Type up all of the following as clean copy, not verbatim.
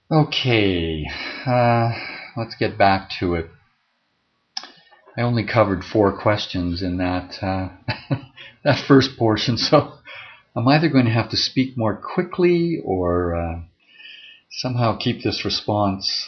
Okay, let's get back to it. I only covered 4 questions in that that first portion, so I'm either going to have to speak more quickly or somehow keep this response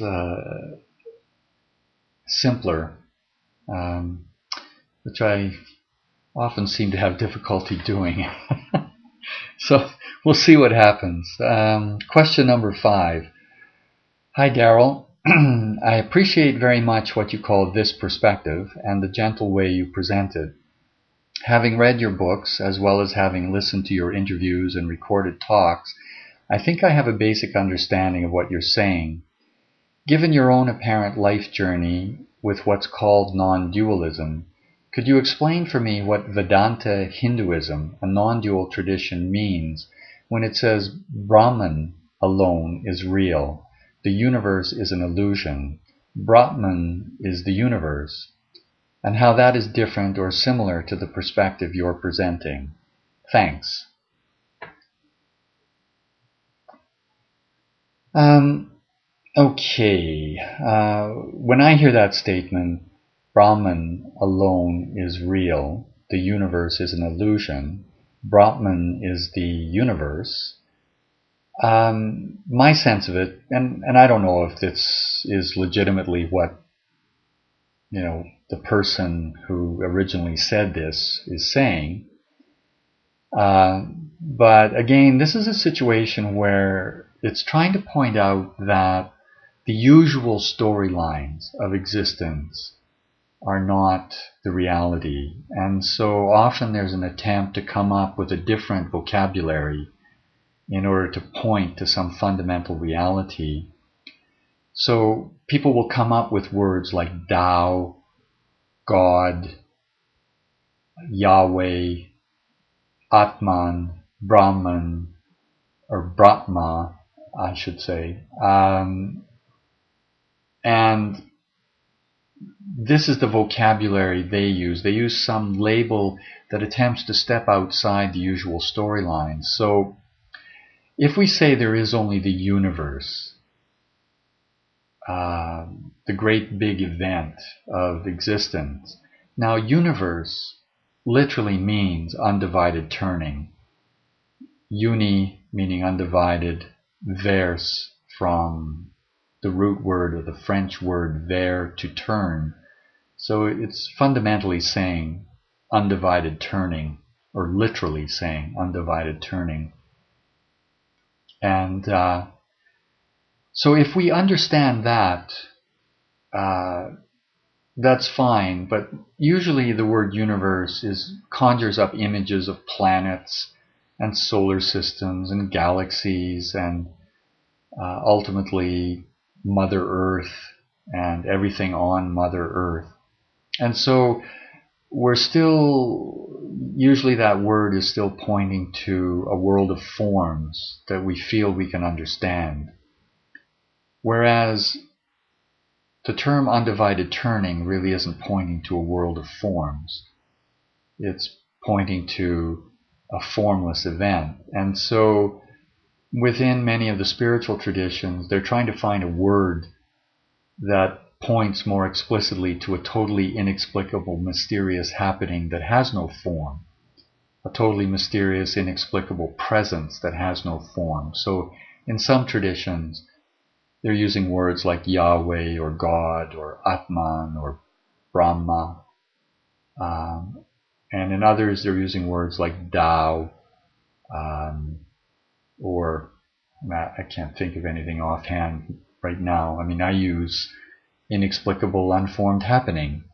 simpler, which I often seem to have difficulty doing. So we'll see what happens. Question number 5. Hi, Daryl. I appreciate very much what you call this perspective and the gentle way you present it. Having read your books, as well as having listened to your interviews and recorded talks, I think I have a basic understanding of what you're saying. Given your own apparent life journey with what's called non-dualism, could you explain for me what Vedanta Hinduism, a non-dual tradition, means when it says Brahman alone is real, the universe is an illusion, Brahman is the universe, and how that is different or similar to the perspective you're presenting? Thanks. Okay, when I hear that statement, Brahman alone is real, the universe is an illusion, Brahman is the universe, my sense of it, and I don't know if this is legitimately what the person who originally said this is saying, but again, this is a situation where it's trying to point out that the usual storylines of existence are not the reality, and so often there's an attempt to come up with a different vocabulary in order to point to some fundamental reality. So people will come up with words like Tao, God, Yahweh, Atman, Brahman, or Brahma, I should say. And this is the vocabulary they use. They use some label that attempts to step outside the usual storylines. So if we say there is only the universe, the great big event of existence. Now, universe literally means undivided turning. Uni meaning undivided, verse from the root word or the French word ver, to turn. So it's fundamentally saying undivided turning, or literally saying undivided turning. And so if we understand that, that's fine, but usually the word universe conjures up images of planets and solar systems and galaxies and ultimately Mother Earth and everything on Mother Earth. And so usually that word is still pointing to a world of forms that we feel we can understand. Whereas the term undivided turning really isn't pointing to a world of forms. It's pointing to a formless event. And so within many of the spiritual traditions, they're trying to find a word that points more explicitly to a totally inexplicable, mysterious happening that has no form, a totally mysterious, inexplicable presence that has no form. So in some traditions, they're using words like Yahweh or God or Atman or Brahma. And in others, they're using words like Tao, or I can't think of anything offhand right now. I mean, I use inexplicable, unformed happening.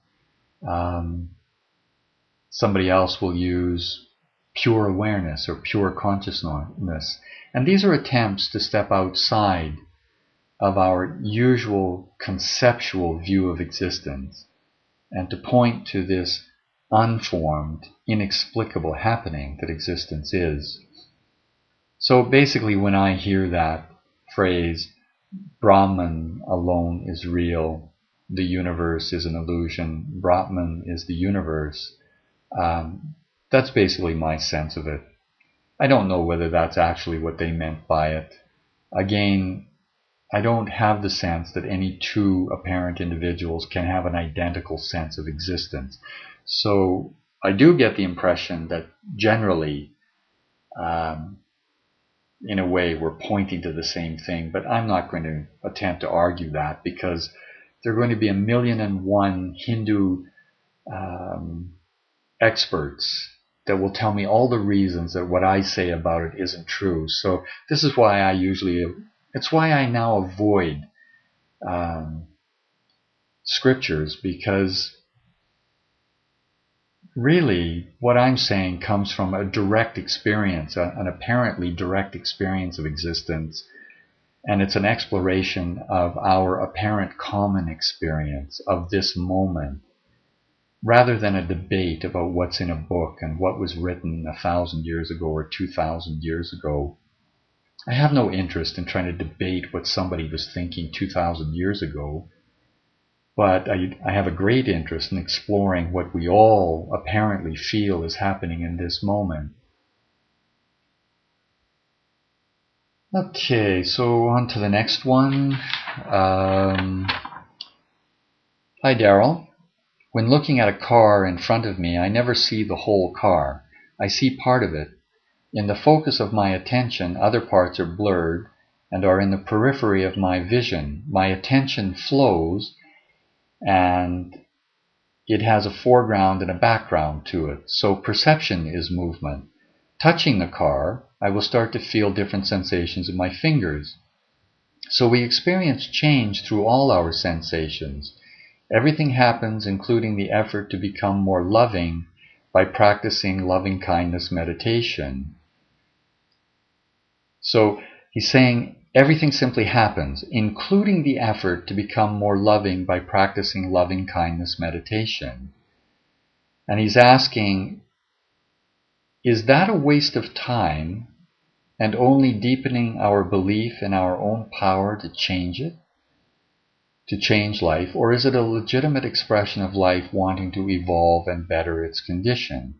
Somebody else will use pure awareness or pure consciousness. And these are attempts to step outside of our usual conceptual view of existence and to point to this unformed, inexplicable happening that existence is. So basically, when I hear that phrase, Brahman alone is real, the universe is an illusion, Brahman is the universe, that's basically my sense of it. I don't know whether that's actually what they meant by it. Again, I don't have the sense that any two apparent individuals can have an identical sense of existence. So I do get the impression that generally, in a way, we're pointing to the same thing, but I'm not going to attempt to argue that, because there are going to be 1,000,001 Hindu experts that will tell me all the reasons that what I say about it isn't true. So this is why it's why I now avoid scriptures, because really what I'm saying comes from a direct experience, an apparently direct experience of existence, and it's an exploration of our apparent common experience of this moment, rather than a debate about what's in a book and what was written 1,000 years ago or 2,000 years ago. I have no interest in trying to debate what somebody was thinking 2,000 years ago, but I have a great interest in exploring what we all apparently feel is happening in this moment. Okay, so on to the next one. Hi, Daryl. When looking at a car in front of me, I never see the whole car. I see part of it. In the focus of my attention, other parts are blurred and are in the periphery of my vision. My attention flows, and it has a foreground and a background to it. So perception is movement. Touching the car, I will start to feel different sensations in my fingers. So we experience change through all our sensations. Everything happens, including the effort to become more loving by practicing loving kindness meditation. So he's saying everything simply happens, including the effort to become more loving by practicing loving kindness meditation. And he's asking, is that a waste of time and only deepening our belief in our own power to change it, to change life, or is it a legitimate expression of life wanting to evolve and better its condition?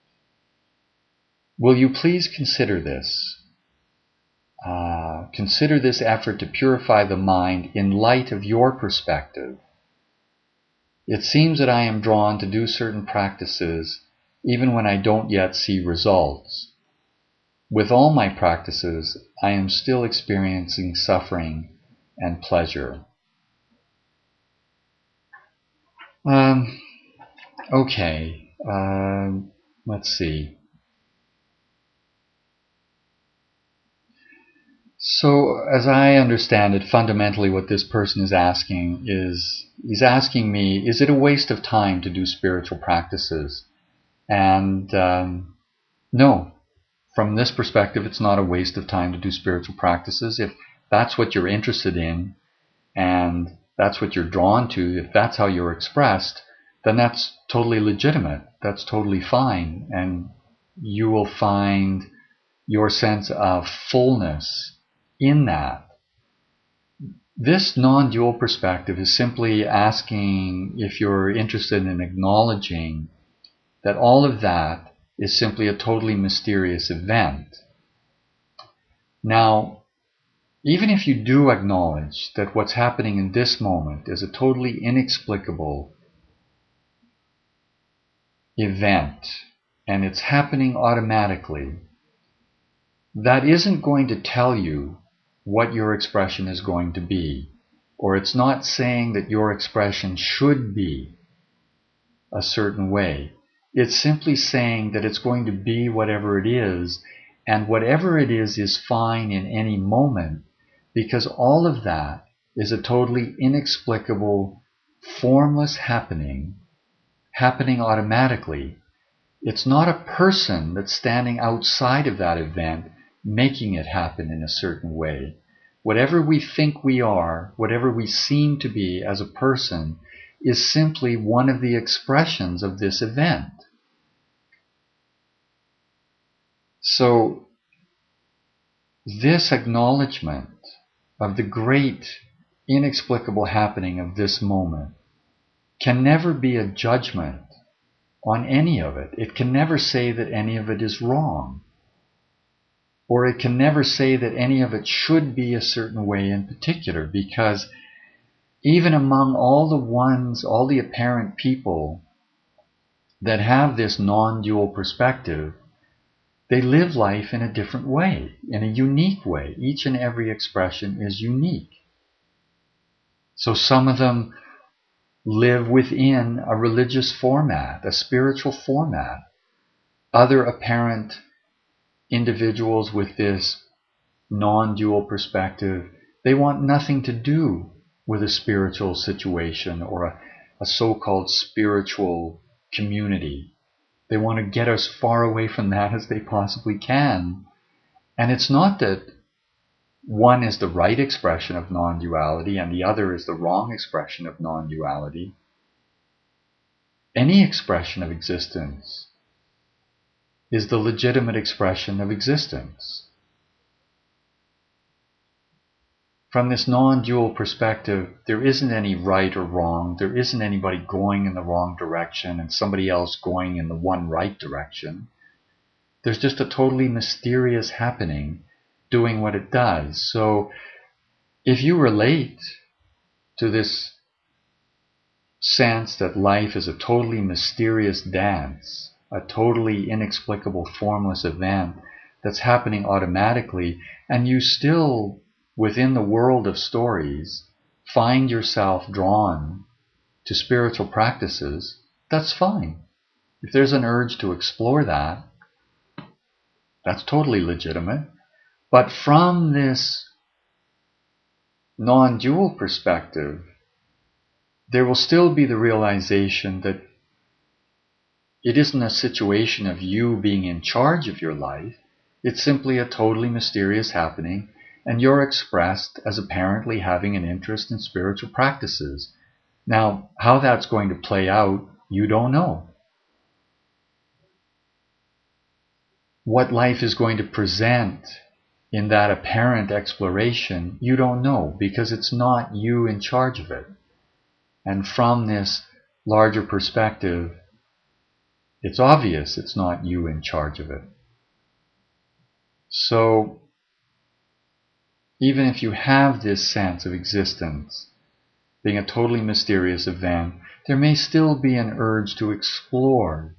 Will you please consider this? Consider this effort to purify the mind in light of your perspective. It seems that I am drawn to do certain practices even when I don't yet see results. With all my practices, I am still experiencing suffering and pleasure. Okay, let's see. So, as I understand it, fundamentally what this person is asking is, he's asking me, is it a waste of time to do spiritual practices? And no, from this perspective, it's not a waste of time to do spiritual practices. If that's what you're interested in, and that's what you're drawn to, if that's how you're expressed, then that's totally legitimate. That's totally fine. And you will find your sense of fullness in that. This non-dual perspective is simply asking if you're interested in acknowledging that all of that is simply a totally mysterious event. Now, even if you do acknowledge that what's happening in this moment is a totally inexplicable event, and it's happening automatically, that isn't going to tell you what your expression is going to be, or it's not saying that your expression should be a certain way. It's simply saying that it's going to be whatever it is, and whatever it is fine in any moment, because all of that is a totally inexplicable, formless happening automatically. It's not a person that's standing outside of that event making it happen in a certain way. Whatever we think we are, whatever we seem to be as a person, is simply one of the expressions of this event. So, this acknowledgement of the great, inexplicable happening of this moment can never be a judgment on any of it. It can never say that any of it is wrong. or it can never say that any of it should be a certain way in particular, because even among all the apparent people that have this non-dual perspective, they live life in a different way, in a unique way. Each and every expression is unique. So some of them live within a religious format, a spiritual format. Other apparent individuals with this non-dual perspective, they want nothing to do with a spiritual situation or a so-called spiritual community. They want to get as far away from that as they possibly can. And it's not that one is the right expression of non-duality and the other is the wrong expression of non-duality. Any expression of existence is the legitimate expression of existence. From this non-dual perspective, there isn't any right or wrong. There isn't anybody going in the wrong direction and somebody else going in the one right direction. There's just a totally mysterious happening doing what it does. So if you relate to this sense that life is a totally mysterious dance, a totally inexplicable, formless event that's happening automatically, and you still, within the world of stories, find yourself drawn to spiritual practices, that's fine. If there's an urge to explore that, that's totally legitimate. But from this non-dual perspective, there will still be the realization that it isn't a situation of you being in charge of your life. It's simply a totally mysterious happening, and you're expressed as apparently having an interest in spiritual practices. Now, how that's going to play out, you don't know. What life is going to present in that apparent exploration, you don't know, because it's not you in charge of it. And from this larger perspective, it's obvious it's not you in charge of it. So, even if you have this sense of existence being a totally mysterious event, there may still be an urge to explore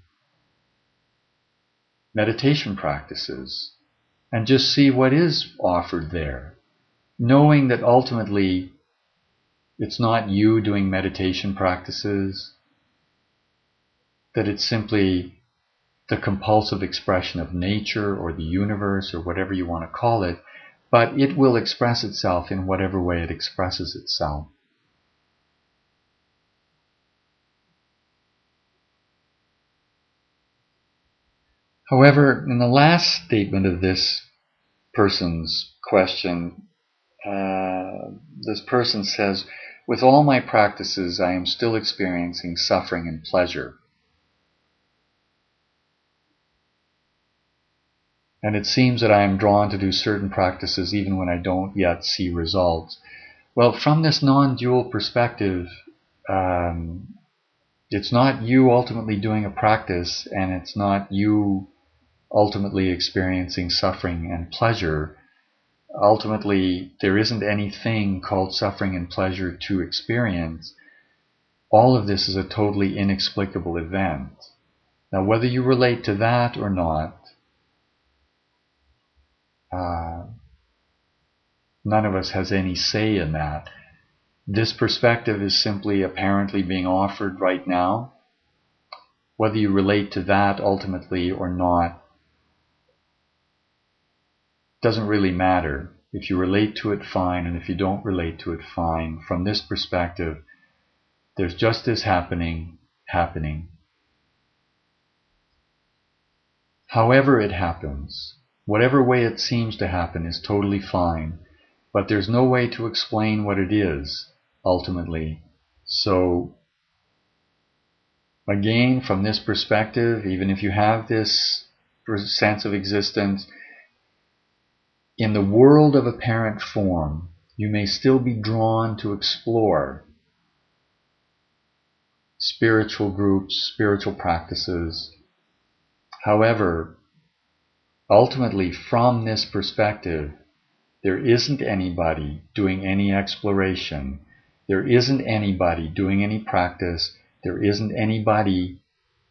meditation practices and just see what is offered there, knowing that ultimately it's not you doing meditation practices, that it's simply the compulsive expression of nature or the universe or whatever you want to call it, but it will express itself in whatever way it expresses itself. However, in the last statement of this person's question, this person says, with all my practices, I am still experiencing suffering and pleasure. And it seems that I am drawn to do certain practices even when I don't yet see results. Well, from this non-dual perspective, it's not you ultimately doing a practice, and it's not you ultimately experiencing suffering and pleasure. Ultimately, there isn't anything called suffering and pleasure to experience. All of this is a totally inexplicable event. Now, whether you relate to that or not, none of us has any say in that. This perspective is simply apparently being offered right now. Whether you relate to that ultimately or not doesn't really matter. If you relate to it, fine, and if you don't relate to it, fine. From this perspective, there's just this happening. However it happens, whatever way it seems to happen is totally fine, but there's no way to explain what it is, ultimately. So, again, from this perspective, even if you have this sense of existence, in the world of apparent form, you may still be drawn to explore spiritual groups, spiritual practices. However, ultimately, from this perspective, there isn't anybody doing any exploration. There isn't anybody doing any practice. There isn't anybody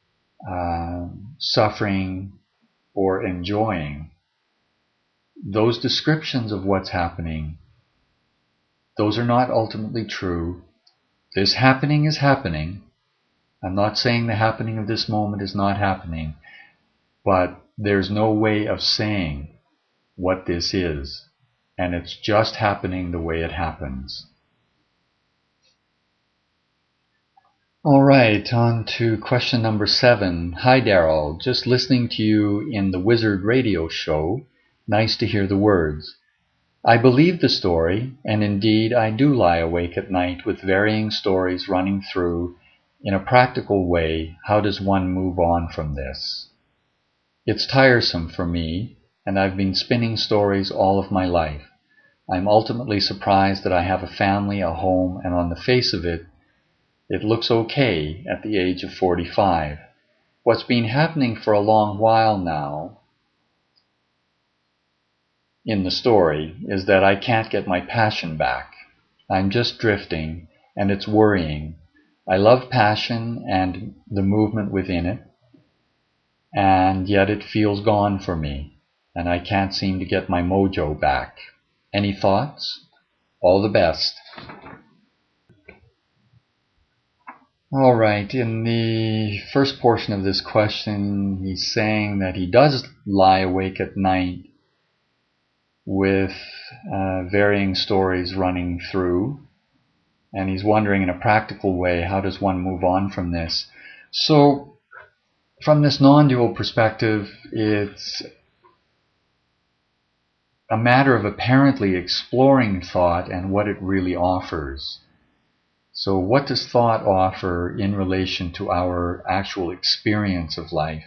suffering or enjoying. Those descriptions of what's happening, those are not ultimately true. This happening is happening. I'm not saying the happening of this moment is not happening, but there's no way of saying what this is, and it's just happening the way it happens. All right, on to question number 7. Hi, Daryl. Just listening to you in the Wizard Radio show. Nice to hear the words. I believe the story, and indeed I do lie awake at night with varying stories running through. In a practical way, how does one move on from this? It's tiresome for me, and I've been spinning stories all of my life. I'm ultimately surprised that I have a family, a home, and on the face of it, it looks okay at the age of 45. What's been happening for a long while now in the story is that I can't get my passion back. I'm just drifting, and it's worrying. I love passion and the movement within it, and yet it feels gone for me, and I can't seem to get my mojo back. Any thoughts? All the best. All right, in the first portion of this question, he's saying that he does lie awake at night with varying stories running through, and he's wondering in a practical way, how does one move on from this? So, from this non-dual perspective, it's a matter of apparently exploring thought and what it really offers. So what does thought offer in relation to our actual experience of life?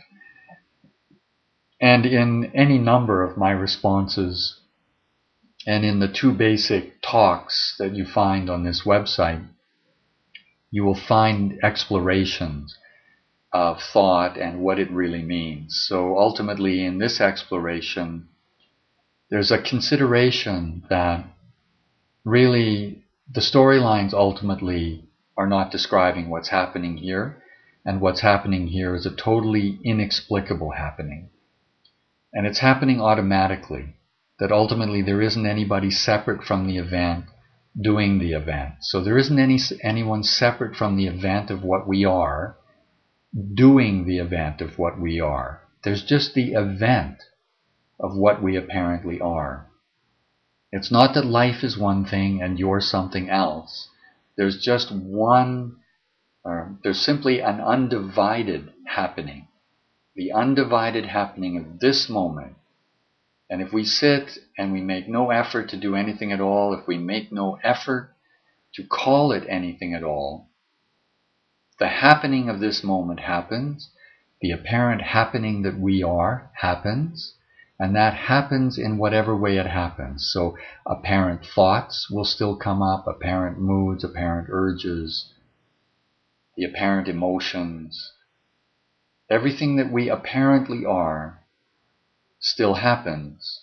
And in any number of my responses, and in the 2 basic talks that you find on this website, you will find explorations of thought and what it really means. So ultimately, in this exploration, there's a consideration that really the storylines ultimately are not describing what's happening here, and what's happening here is a totally inexplicable happening. And it's happening automatically, that ultimately there isn't anybody separate from the event doing the event. So there isn't anyone separate from the event of what we are, doing the event of what we are. There's just the event of what we apparently are. It's not that life is one thing and you're something else. There's just there's simply an undivided happening. The undivided happening of this moment. And if we sit and we make no effort to do anything at all, if we make no effort to call it anything at all, the happening of this moment happens, the apparent happening that we are happens, and that happens in whatever way it happens. So apparent thoughts will still come up, apparent moods, apparent urges, the apparent emotions. Everything that we apparently are still happens.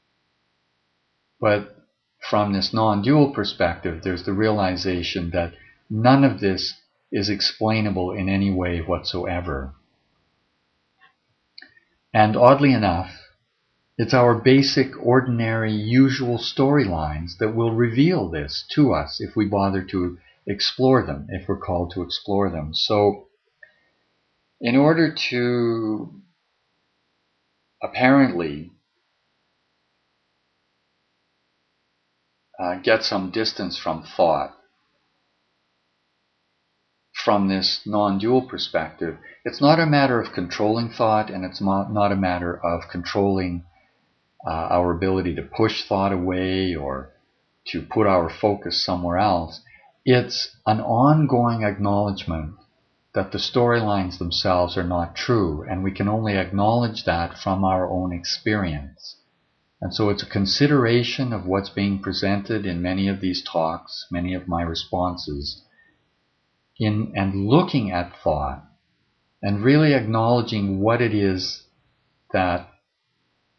But from this non-dual perspective, there's the realization that none of this is explainable in any way whatsoever. And oddly enough, it's our basic, ordinary, usual storylines that will reveal this to us if we bother to explore them, if we're called to explore them. So, in order to apparently get some distance from thought, from this non-dual perspective, it's not a matter of controlling thought, and it's not a matter of controlling our ability to push thought away or to put our focus somewhere else. It's an ongoing acknowledgement that the storylines themselves are not true, and we can only acknowledge that from our own experience. And so it's a consideration of what's being presented in many of these talks, many of my responses, and looking at thought and really acknowledging what it is that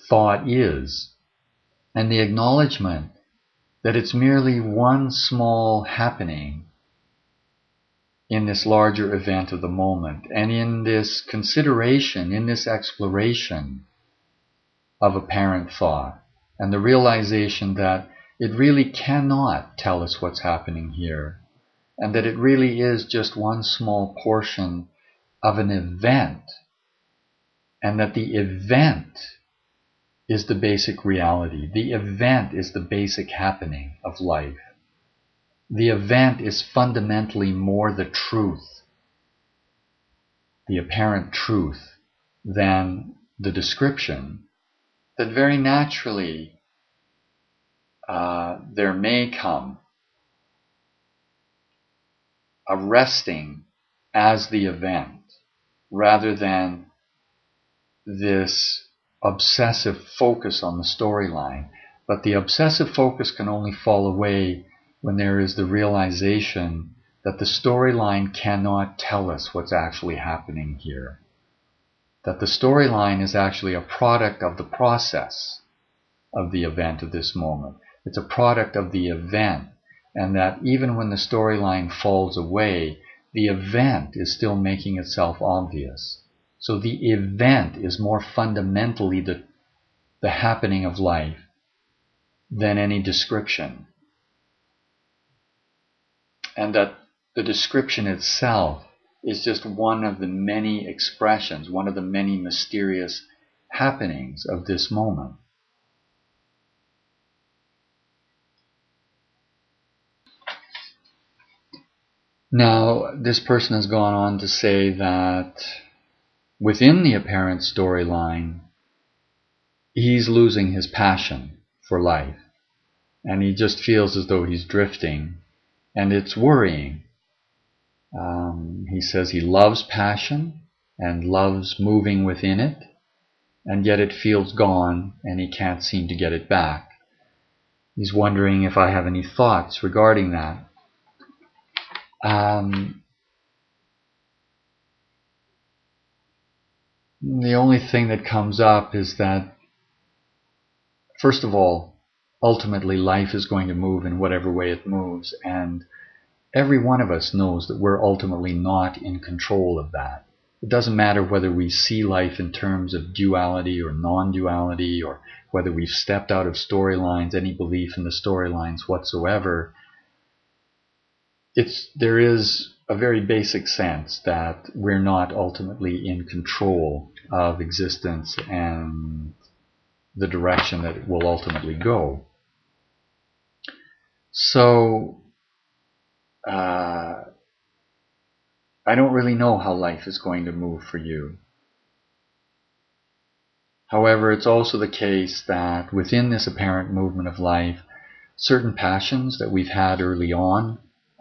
thought is, and the acknowledgement that it's merely one small happening in this larger event of the moment, and in this consideration, in this exploration of apparent thought, and the realization that it really cannot tell us what's happening here, and that it really is just one small portion of an event, and that the event is the basic reality. The event is the basic happening of life. The event is fundamentally more the truth, the apparent truth, than the description, that very naturally there may come a resting as the event, rather than this obsessive focus on the storyline. But the obsessive focus can only fall away when there is the realization that the storyline cannot tell us what's actually happening here. That the storyline is actually a product of the process of the event of this moment. It's a product of the event, and that even when the storyline falls away, the event is still making itself obvious. So the event is more fundamentally the happening of life than any description. And that the description itself is just one of the many expressions, one of the many mysterious happenings of this moment. Now, this person has gone on to say that within the apparent storyline, he's losing his passion for life, and he just feels as though he's drifting, and it's worrying. He says he loves passion and loves moving within it, and yet it feels gone and he can't seem to get it back. He's wondering if I have any thoughts regarding that. The only thing that comes up is that, first of all, ultimately life is going to move in whatever way it moves, and every one of us knows that we're ultimately not in control of that. It doesn't matter whether we see life in terms of duality or non-duality, or whether we've stepped out of storylines, any belief in the storylines whatsoever. There is a very basic sense that we're not ultimately in control of existence and the direction that it will ultimately go. So, I don't really know how life is going to move for you. However, it's also the case that within this apparent movement of life, certain passions that we've had early on,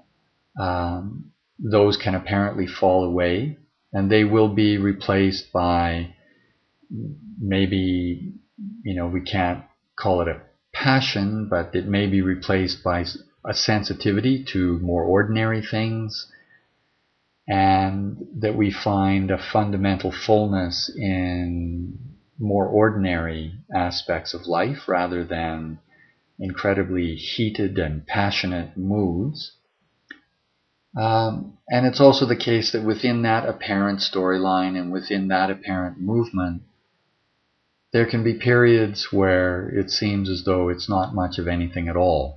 those can apparently fall away, and they will be replaced by maybe, we can't call it a passion, but it may be replaced by a sensitivity to more ordinary things, and that we find a fundamental fullness in more ordinary aspects of life rather than incredibly heated and passionate moods. And it's also the case that within that apparent storyline and within that apparent movement, there can be periods where it seems as though it's not much of anything at all.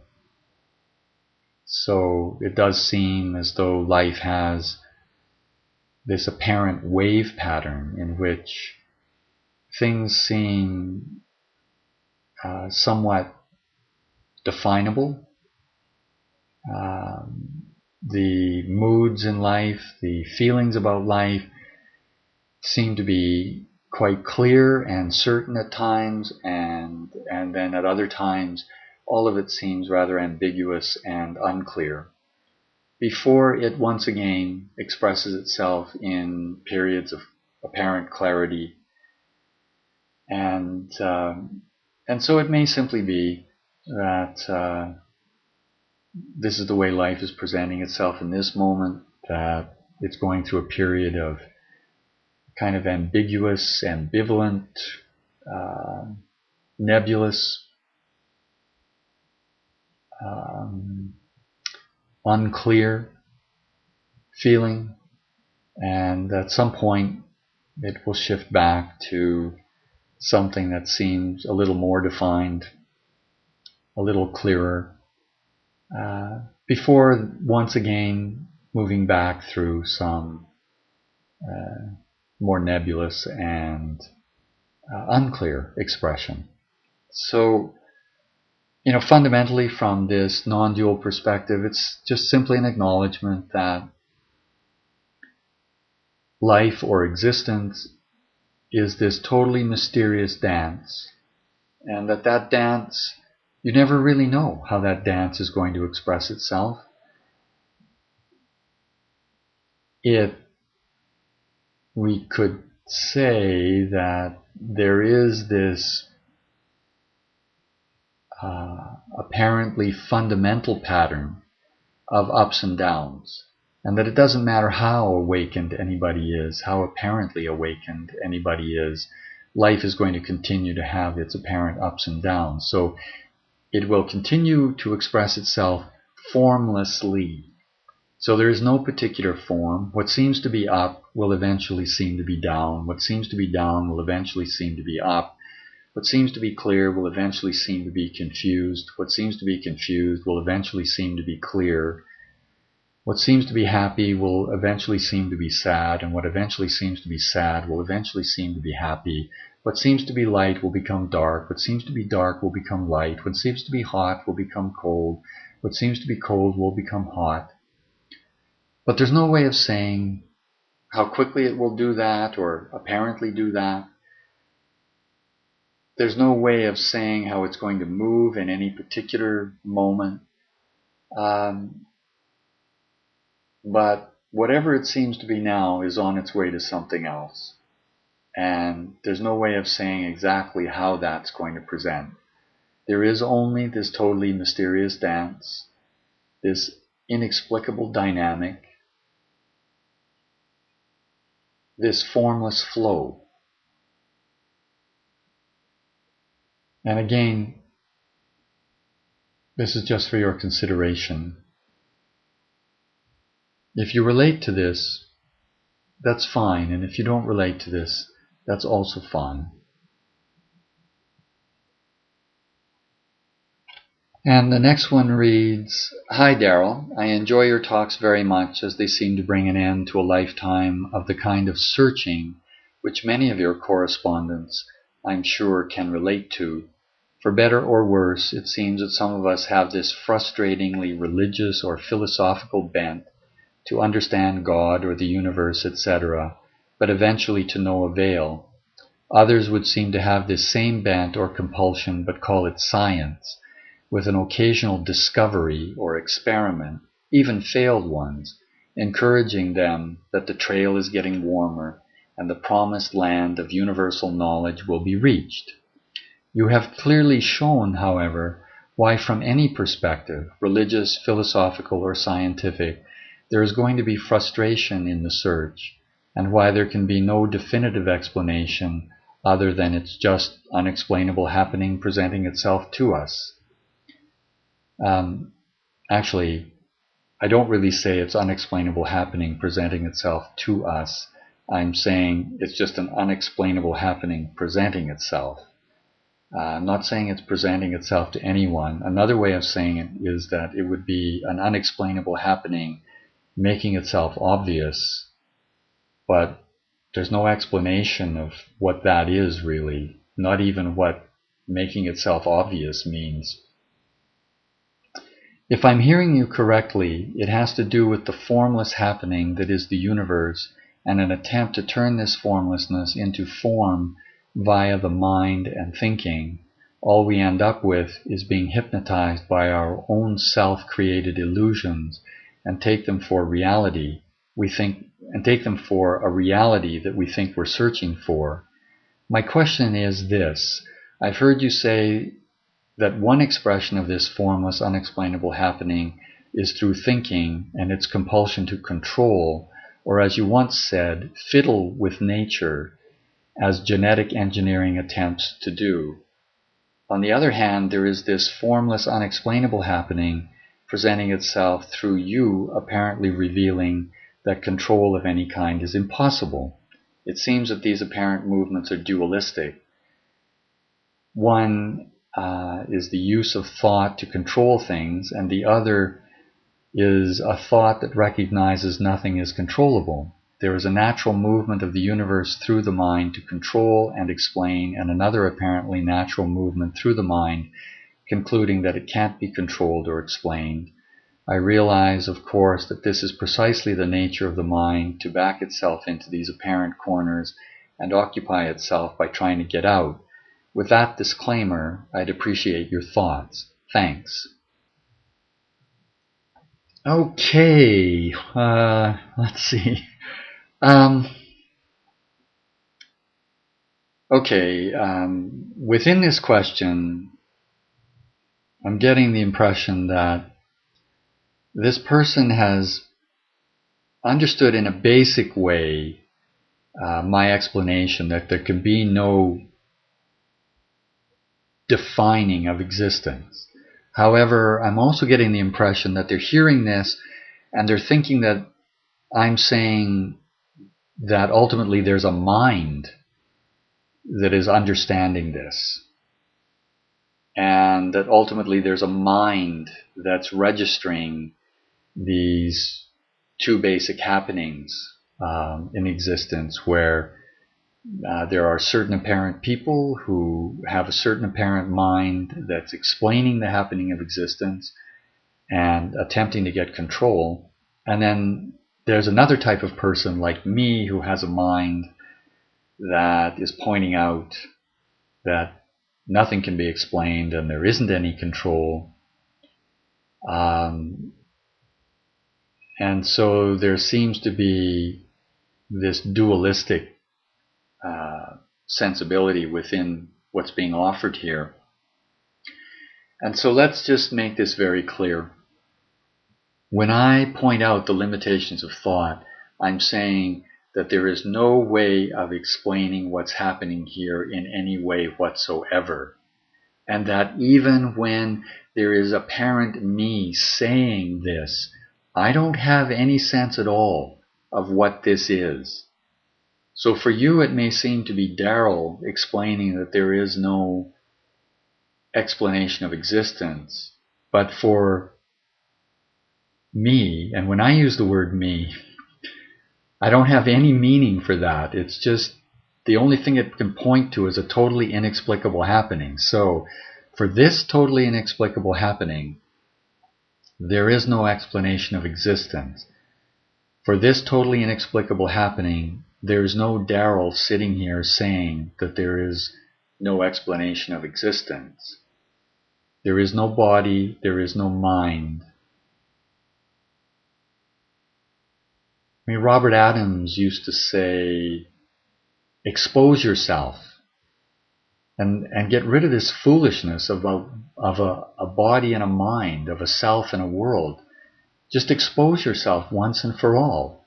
So it does seem as though life has this apparent wave pattern in which things seem somewhat definable. The moods in life, the feelings about life seem to be quite clear and certain at times, and then at other times all of it seems rather ambiguous and unclear, before it once again expresses itself in periods of apparent clarity. And so it may simply be that this is the way life is presenting itself in this moment, that it's going through a period of kind of ambiguous, ambivalent nebulous, unclear feeling, and at some point it will shift back to something that seems a little more defined, a little clearer, before once again moving back through some more nebulous and unclear expression. So, fundamentally from this non-dual perspective, it's just simply an acknowledgement that life or existence is this totally mysterious dance, and that dance, you never really know how that dance is going to express itself. We could say that there is this apparently fundamental pattern of ups and downs, and that it doesn't matter how awakened anybody is, how apparently awakened anybody is, life is going to continue to have its apparent ups and downs. So it will continue to express itself formlessly. So there is no particular form. What seems to be up will eventually seem to be down. What seems to be down will eventually seem to be up. What seems to be clear will eventually seem to be confused. What seems to be confused will eventually seem to be clear. What seems to be happy will eventually seem to be sad, and what eventually seems to be sad will eventually seem to be happy. What seems to be light will become dark. What seems to be dark will become light. What seems to be hot will become cold. What seems to be cold will become hot. But there's no way of saying how quickly it will do that or apparently do that. There's no way of saying how it's going to move in any particular moment. But whatever it seems to be now is on its way to something else. And there's no way of saying exactly how that's going to present. There is only this totally mysterious dance, this inexplicable dynamic, this formless flow. And again, this is just for your consideration. If you relate to this, that's fine. And if you don't relate to this, that's also fine. And the next one reads, "Hi Daryl, I enjoy your talks very much as they seem to bring an end to a lifetime of the kind of searching which many of your correspondents, I'm sure, can relate to. For better or worse, it seems that some of us have this frustratingly religious or philosophical bent to understand God or the universe, etc., but eventually to no avail. Others would seem to have this same bent or compulsion, but call it science, with an occasional discovery or experiment, even failed ones, encouraging them that the trail is getting warmer and the promised land of universal knowledge will be reached. You have clearly shown, however, why from any perspective, religious, philosophical, or scientific, there is going to be frustration in the search, and why there can be no definitive explanation other than it's just unexplainable happening presenting itself to us." Actually, I don't really say it's unexplainable happening presenting itself to us. I'm saying it's just an unexplainable happening presenting itself. I'm not saying it's presenting itself to anyone. Another way of saying it is that it would be an unexplainable happening making itself obvious, but there's no explanation of what that is really, not even what making itself obvious means. If I'm hearing you correctly, it has to do with the formless happening that is the universe and an attempt to turn this formlessness into form via the mind and thinking. All we end up with is being hypnotized by our own self-created illusions and take them for reality. Take them for a reality that we think we're searching for. My question is this: I've heard you say that one expression of this formless, unexplainable happening is through thinking and its compulsion to control, or as you once said, fiddle with nature, as genetic engineering attempts to do. On the other hand, there is this formless, unexplainable happening presenting itself through you apparently revealing that control of any kind is impossible. It seems that these apparent movements are dualistic. One is the use of thought to control things, and the other is a thought that recognizes nothing is controllable. There is a natural movement of the universe through the mind to control and explain, and another apparently natural movement through the mind, concluding that it can't be controlled or explained. I realize, of course, that this is precisely the nature of the mind, to back itself into these apparent corners and occupy itself by trying to get out. With that disclaimer, I'd appreciate your thoughts. Thanks. Okay, let's see. Within this question, I'm getting the impression that this person has understood in a basic way my explanation that there can be no defining of existence. However, I'm also getting the impression that they're hearing this and they're thinking that I'm saying that ultimately there's a mind that is understanding this, and that ultimately there's a mind that's registering these two basic happenings in existence, where there are certain apparent people who have a certain apparent mind that's explaining the happening of existence and attempting to get control. And then there's another type of person like me who has a mind that is pointing out that nothing can be explained and there isn't any control. And so there seems to be this dualistic sensibility within what's being offered here. And so let's just make this very clear. When I point out the limitations of thought, I'm saying that there is no way of explaining what's happening here in any way whatsoever. And that even when there is apparent me saying this, I don't have any sense at all of what this is. So for you, it may seem to be Daryl explaining that there is no explanation of existence. But for me, and when I use the word me, I don't have any meaning for that. It's just the only thing it can point to is a totally inexplicable happening. So for this totally inexplicable happening, there is no explanation of existence. For this totally inexplicable happening, there is no Daryl sitting here saying that there is no explanation of existence. There is no body, there is no mind. I mean, Robert Adams used to say, expose yourself and get rid of this foolishness of a body and a mind, of a self and a world. Just expose yourself once and for all.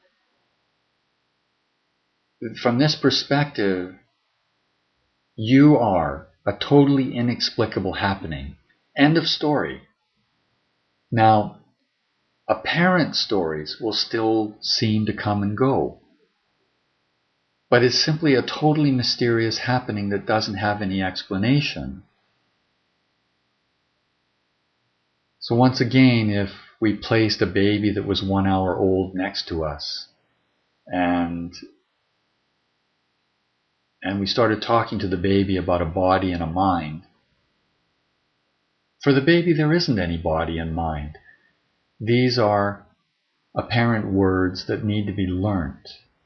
From this perspective, you are a totally inexplicable happening. End of story. Now, apparent stories will still seem to come and go. But it's simply a totally mysterious happening that doesn't have any explanation. So once again, if we placed a baby that was 1 hour old next to us, and we started talking to the baby about a body and a mind, for the baby there isn't any body and mind. These are apparent words that need to be learnt.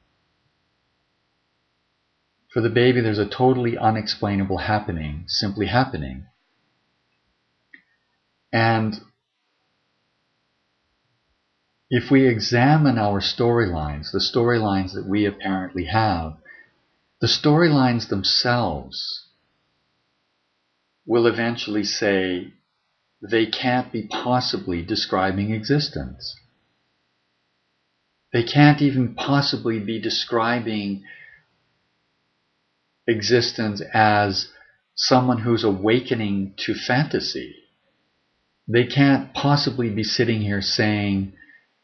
For the baby there's a totally unexplainable happening, simply happening. And if we examine our storylines, the storylines that we apparently have, the storylines themselves will eventually say they can't be possibly describing existence. They can't even possibly be describing existence as someone who's awakening to fantasy. They can't possibly be sitting here saying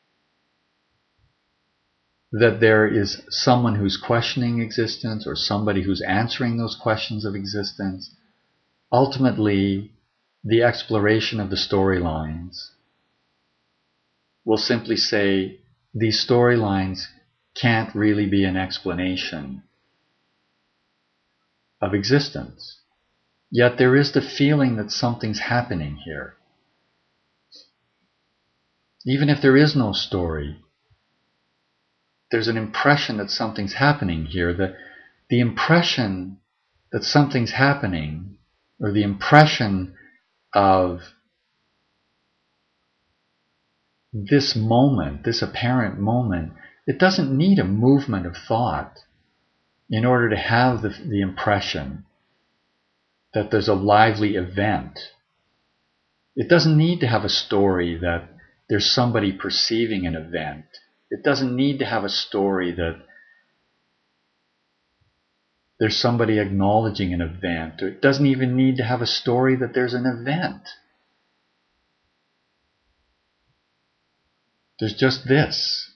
that there is someone who's questioning existence or somebody who's answering those questions of existence. Ultimately, the exploration of the storylines will simply say these storylines can't really be an explanation of existence. Yet there is the feeling that something's happening here. Even if there is no story, there's an impression that something's happening here. The impression that something's happening, or the impression of this moment, this apparent moment, it doesn't need a movement of thought in order to have the impression that there's a lively event. It doesn't need to have a story that there's somebody perceiving an event. It doesn't need to have a story that there's somebody acknowledging an event. Or it doesn't even need to have a story that there's an event. There's just this.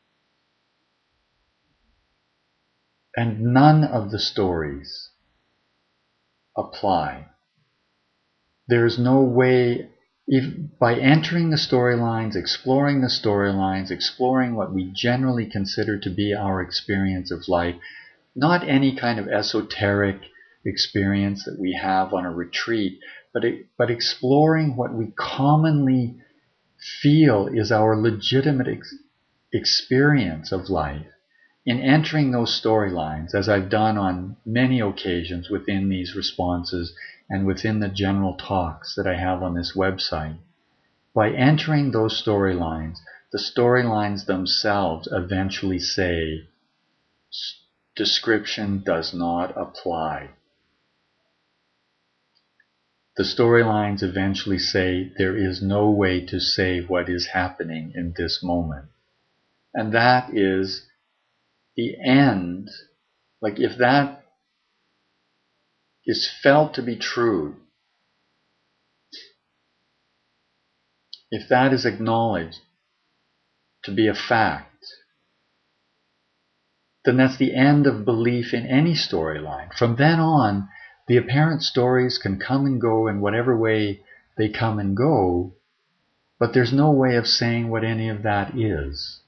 And none of the stories apply. There's no way, by entering the storylines, exploring what we generally consider to be our experience of life, not any kind of esoteric experience that we have on a retreat, but exploring what we commonly feel is our legitimate experience of life. In entering those storylines, as I've done on many occasions within these responses and within the general talks that I have on this website, by entering those storylines, the storylines themselves eventually say, description does not apply. The storylines eventually say there is no way to say what is happening in this moment. And that is the end. Like, if that is felt to be true, if that is acknowledged to be a fact, then that's the end of belief in any storyline. From then on, the apparent stories can come and go in whatever way they come and go, but there's no way of saying what any of that is.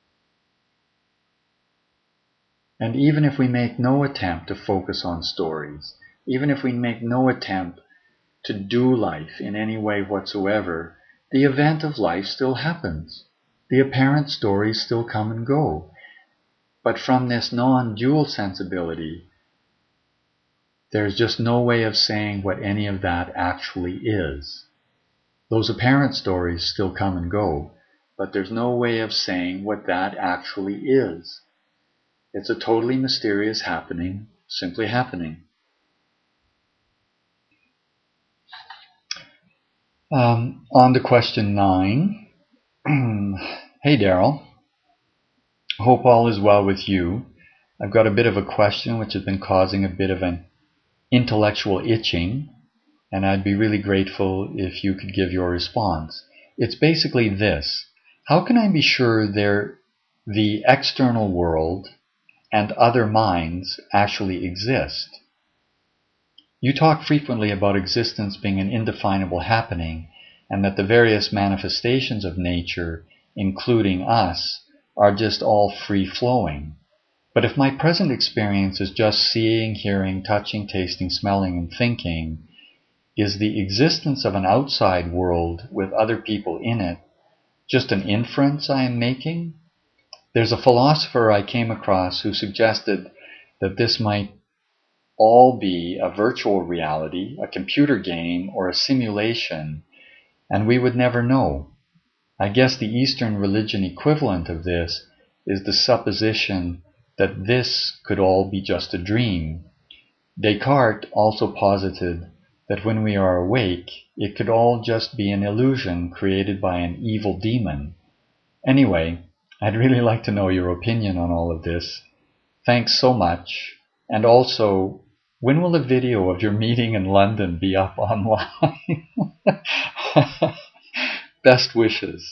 And even if we make no attempt to focus on stories, even if we make no attempt to do life in any way whatsoever, the event of life still happens. The apparent stories still come and go. But from this non-dual sensibility, there's just no way of saying what any of that actually is. Those apparent stories still come and go, but there's no way of saying what that actually is. It's a totally mysterious happening, simply happening. On to question 9. Hey Daryl, hope all is well with you. I've got a bit of a question which has been causing a bit of an intellectual itching, and I'd be really grateful if you could give your response. It's basically this. How can I be sure the external world and other minds actually exist? You talk frequently about existence being an indefinable happening, and that the various manifestations of nature, including us, are just all free-flowing. But if my present experience is just seeing, hearing, touching, tasting, smelling, and thinking, is the existence of an outside world with other people in it just an inference I am making? There's a philosopher I came across who suggested that this might all be a virtual reality, a computer game, or a simulation, and we would never know. I guess the Eastern religion equivalent of this is the supposition that this could all be just a dream. Descartes also posited that when we are awake, it could all just be an illusion created by an evil demon. Anyway, I'd really like to know your opinion on all of this. Thanks so much. And also, When will a video of your meeting in London be up online? Best wishes.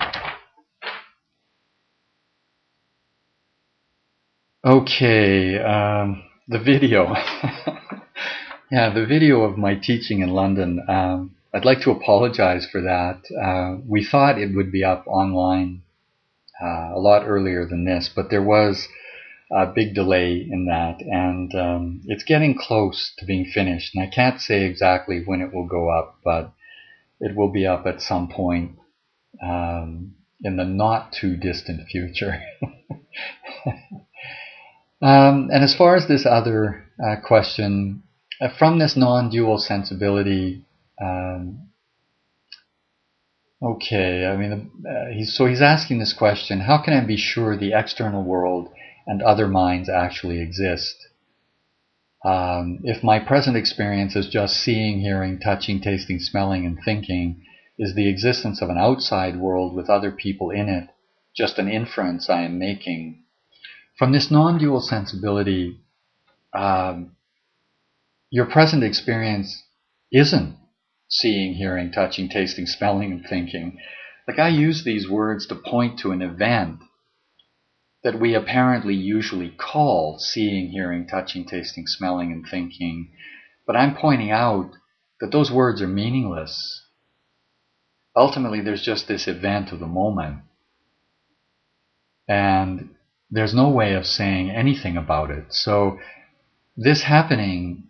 Okay, the video. Yeah, the video of my teaching in London. I'd like to apologize for that. We thought it would be up online a lot earlier than this, but there was a big delay in that, and it's getting close to being finished. And I can't say exactly when it will go up, but it will be up at some point in the not too distant future. And as far as this other question, from this non-dual sensibility, okay, I mean, he's asking this question: how can I be sure the external world and other minds actually exist? If my present experience is just seeing, hearing, touching, tasting, smelling, and thinking, is the existence of an outside world with other people in it just an inference I am making? From this non-dual sensibility, your present experience isn't seeing, hearing, touching, tasting, smelling, and thinking. Like, I use these words to point to an event that we apparently usually call seeing, hearing, touching, tasting, smelling, and thinking. But I'm pointing out that those words are meaningless. Ultimately, there's just this event of the moment. And there's no way of saying anything about it. So this happening,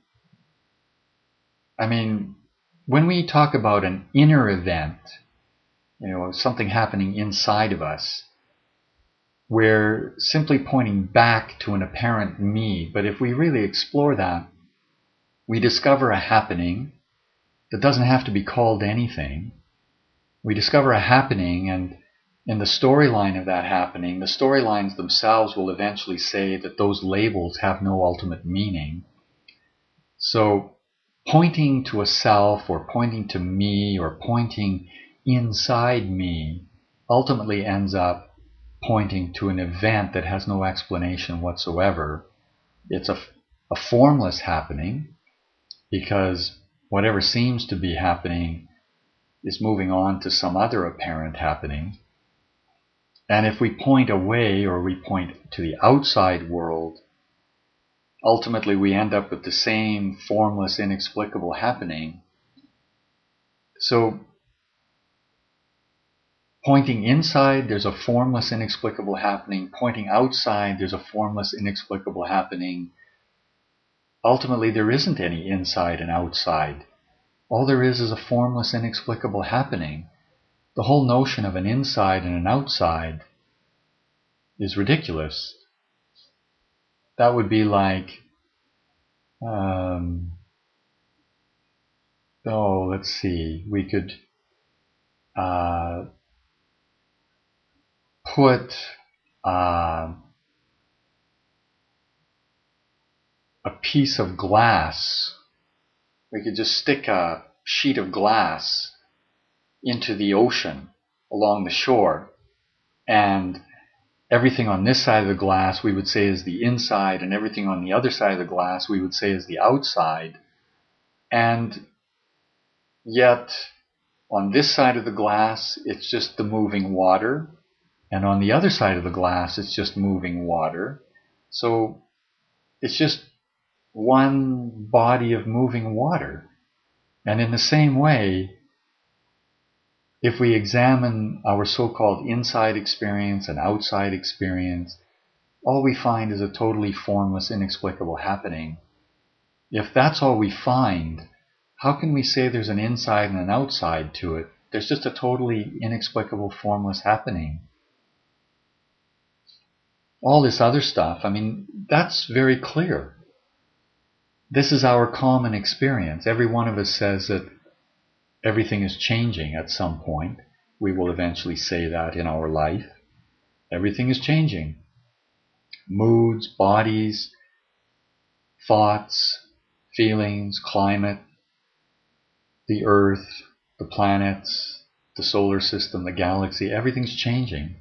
I mean, when we talk about an inner event, something happening inside of us, we're simply pointing back to an apparent me. But if we really explore that, we discover a happening that doesn't have to be called anything. We discover a happening, and in the storyline of that happening, the storylines themselves will eventually say that those labels have no ultimate meaning. So pointing to a self, or pointing to me, or pointing inside me ultimately ends up pointing to an event that has no explanation whatsoever. It's a formless happening, because whatever seems to be happening is moving on to some other apparent happening. And if we point away, or we point to the outside world, ultimately we end up with the same formless, inexplicable happening. So pointing inside, there's a formless, inexplicable happening. Pointing outside, there's a formless, inexplicable happening. Ultimately, there isn't any inside and outside. All there is a formless, inexplicable happening. The whole notion of an inside and an outside is ridiculous. That would be like, let's see, we could put a piece of glass. We could just stick a sheet of glass into the ocean along the shore, and everything on this side of the glass we would say is the inside, and everything on the other side of the glass we would say is the outside. And yet on this side of the glass it's just the moving water, and on the other side of the glass it's just moving water. So it's just one body of moving water. And in the same way, if we examine our so-called inside experience and outside experience, all we find is a totally formless, inexplicable happening. If that's all we find, how can we say there's an inside and an outside to it? There's just a totally inexplicable, formless happening. All this other stuff, I mean, that's very clear. This is our common experience. Every one of us says that everything is changing at some point. We will eventually say that in our life. Everything is changing. Moods, bodies, thoughts, feelings, climate, the earth, the planets, the solar system, the galaxy, everything's changing.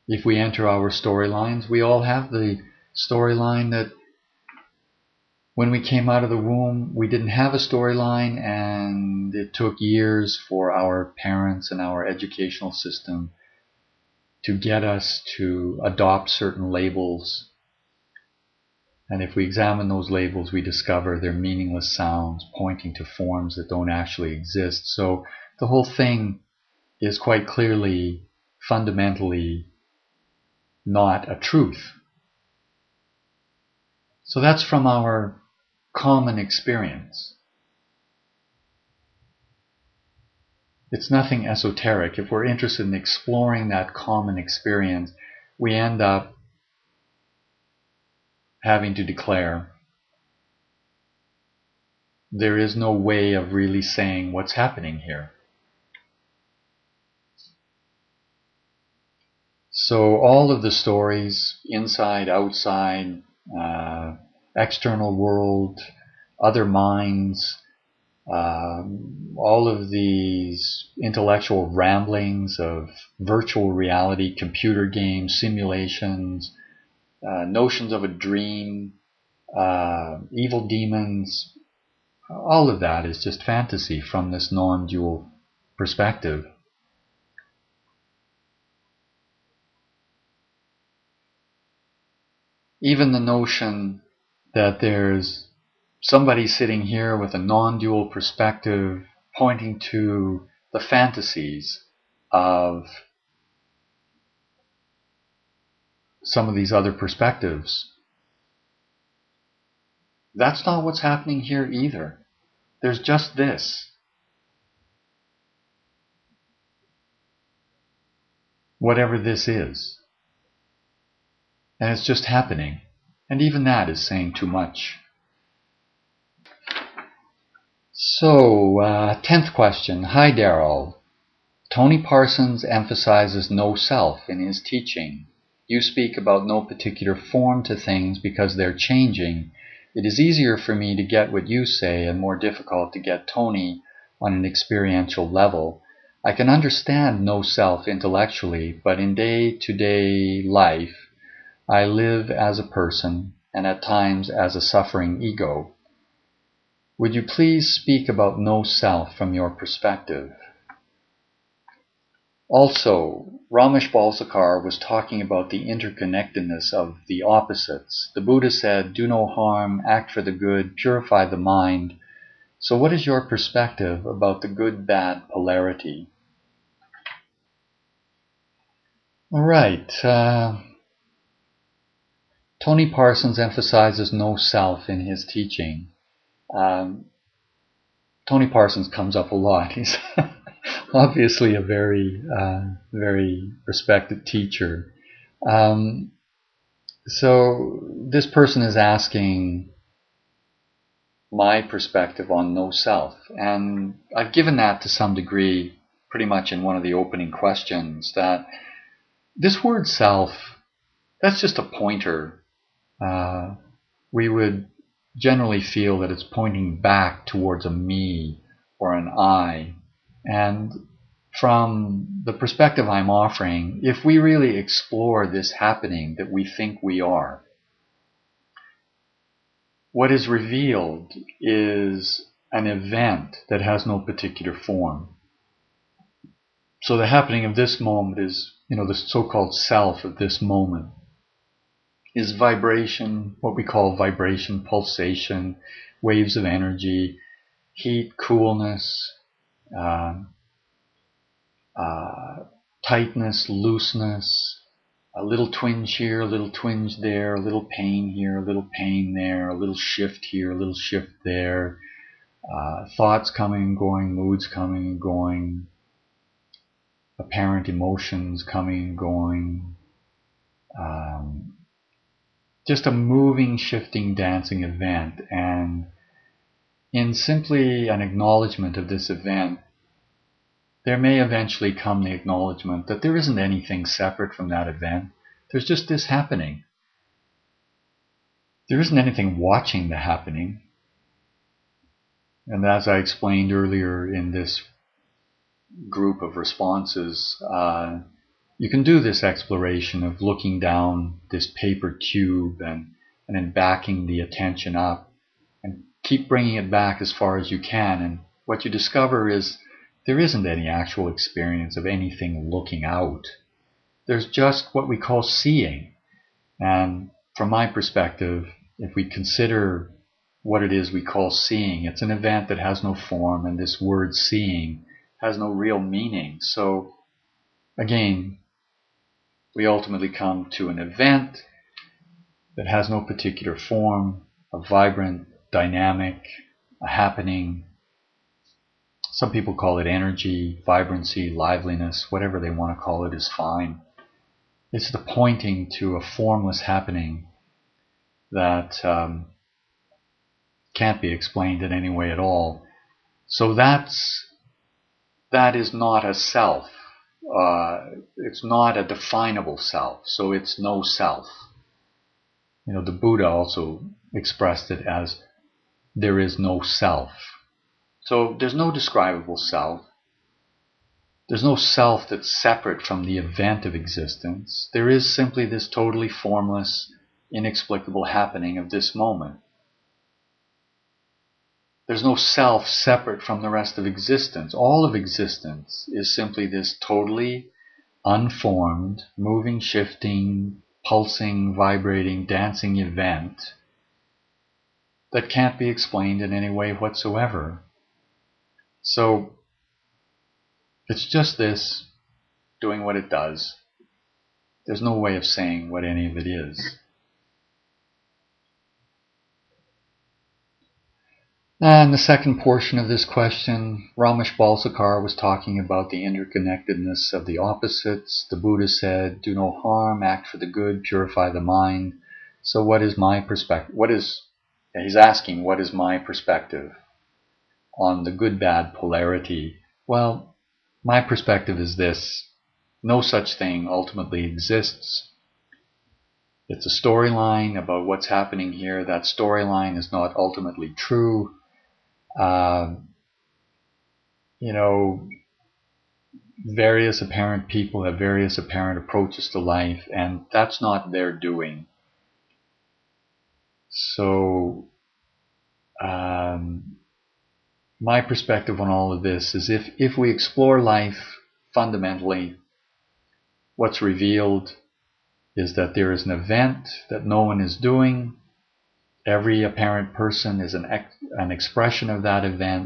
If we enter our storylines, we all have the storyline that when we came out of the womb, we didn't have a storyline, and it took years for our parents and our educational system to get us to adopt certain labels. And if we examine those labels, we discover they're meaningless sounds pointing to forms that don't actually exist. So the whole thing is quite clearly, fundamentally, not a truth. So that's from our common experience. It's nothing esoteric. If we're interested in exploring that common experience, we end up having to declare there is no way of really saying what's happening here. So all of the stories, inside, outside, external world, other minds, all of these intellectual ramblings of virtual reality, computer games, simulations, notions of a dream, evil demons, all of that is just fantasy from this non-dual perspective. Even the notion that there's somebody sitting here with a non-dual perspective pointing to the fantasies of some of these other perspectives. That's not what's happening here either. There's just this. Whatever this is. And it's just happening. And even that is saying too much. So, 10th question. Hi, Daryl. Tony Parsons emphasizes no self in his teaching. You speak about no particular form to things because they're changing. It is easier for me to get what you say and more difficult to get Tony on an experiential level. I can understand no self intellectually, but in day-to-day life, I live as a person and at times as a suffering ego. Would you please speak about no self from your perspective? Also, Ramesh Balsekar was talking about the interconnectedness of the opposites. The Buddha said, do no harm, act for the good, purify the mind. So what is your perspective about the good-bad polarity? All right. Tony Parsons emphasizes no self in his teaching. Tony Parsons comes up a lot. He's obviously a very, very respected teacher. So this person is asking my perspective on no self. And I've given that to some degree pretty much in one of the opening questions, that this word self, that's just a pointer. We would generally feel that it's pointing back towards a me or an I. And from the perspective I'm offering, if we really explore this happening that we think we are, what is revealed is an event that has no particular form. So the happening of this moment is, the so-called self of this moment is vibration, what we call vibration, pulsation, waves of energy, heat, coolness, tightness, looseness, a little twinge here, a little twinge there, a little pain here, a little pain there, a little shift here, a little shift there, thoughts coming and going, moods coming and going, apparent emotions coming and going, just a moving, shifting, dancing event. And in simply an acknowledgement of this event, there may eventually come the acknowledgement that there isn't anything separate from that event. There's just this happening. There isn't anything watching the happening. And as I explained earlier in this group of responses, you can do this exploration of looking down this paper tube and then backing the attention up and keep bringing it back as far as you can. And what you discover is there isn't any actual experience of anything looking out. There's just what we call seeing. And from my perspective, if we consider what it is we call seeing, it's an event that has no form, and this word seeing has no real meaning. So again, we ultimately come to an event that has no particular form, a vibrant, dynamic, a happening. Some people call it energy, vibrancy, liveliness, whatever they want to call it is fine. It's the pointing to a formless happening that can't be explained in any way at all. So that is not a self. It's not a definable self, so it's no self. The Buddha also expressed it as there is no self. So there's no describable self. There's no self that's separate from the event of existence. There is simply this totally formless, inexplicable happening of this moment. There's no self separate from the rest of existence. All of existence is simply this totally unformed, moving, shifting, pulsing, vibrating, dancing event that can't be explained in any way whatsoever. So it's just this doing what it does. There's no way of saying what any of it is. And the second portion of this question, Ramesh Balsekar was talking about the interconnectedness of the opposites. The Buddha said, do no harm, act for the good, purify the mind. So what is my perspective? He's asking, what is my perspective on the good-bad polarity? Well, my perspective is this: no such thing ultimately exists. It's a storyline about what's happening here. That storyline is not ultimately true. Various apparent people have various apparent approaches to life, and that's not their doing. So, my perspective on all of this is if we explore life fundamentally, what's revealed is that there is an event that no one is doing. Every apparent person is an expression of that event.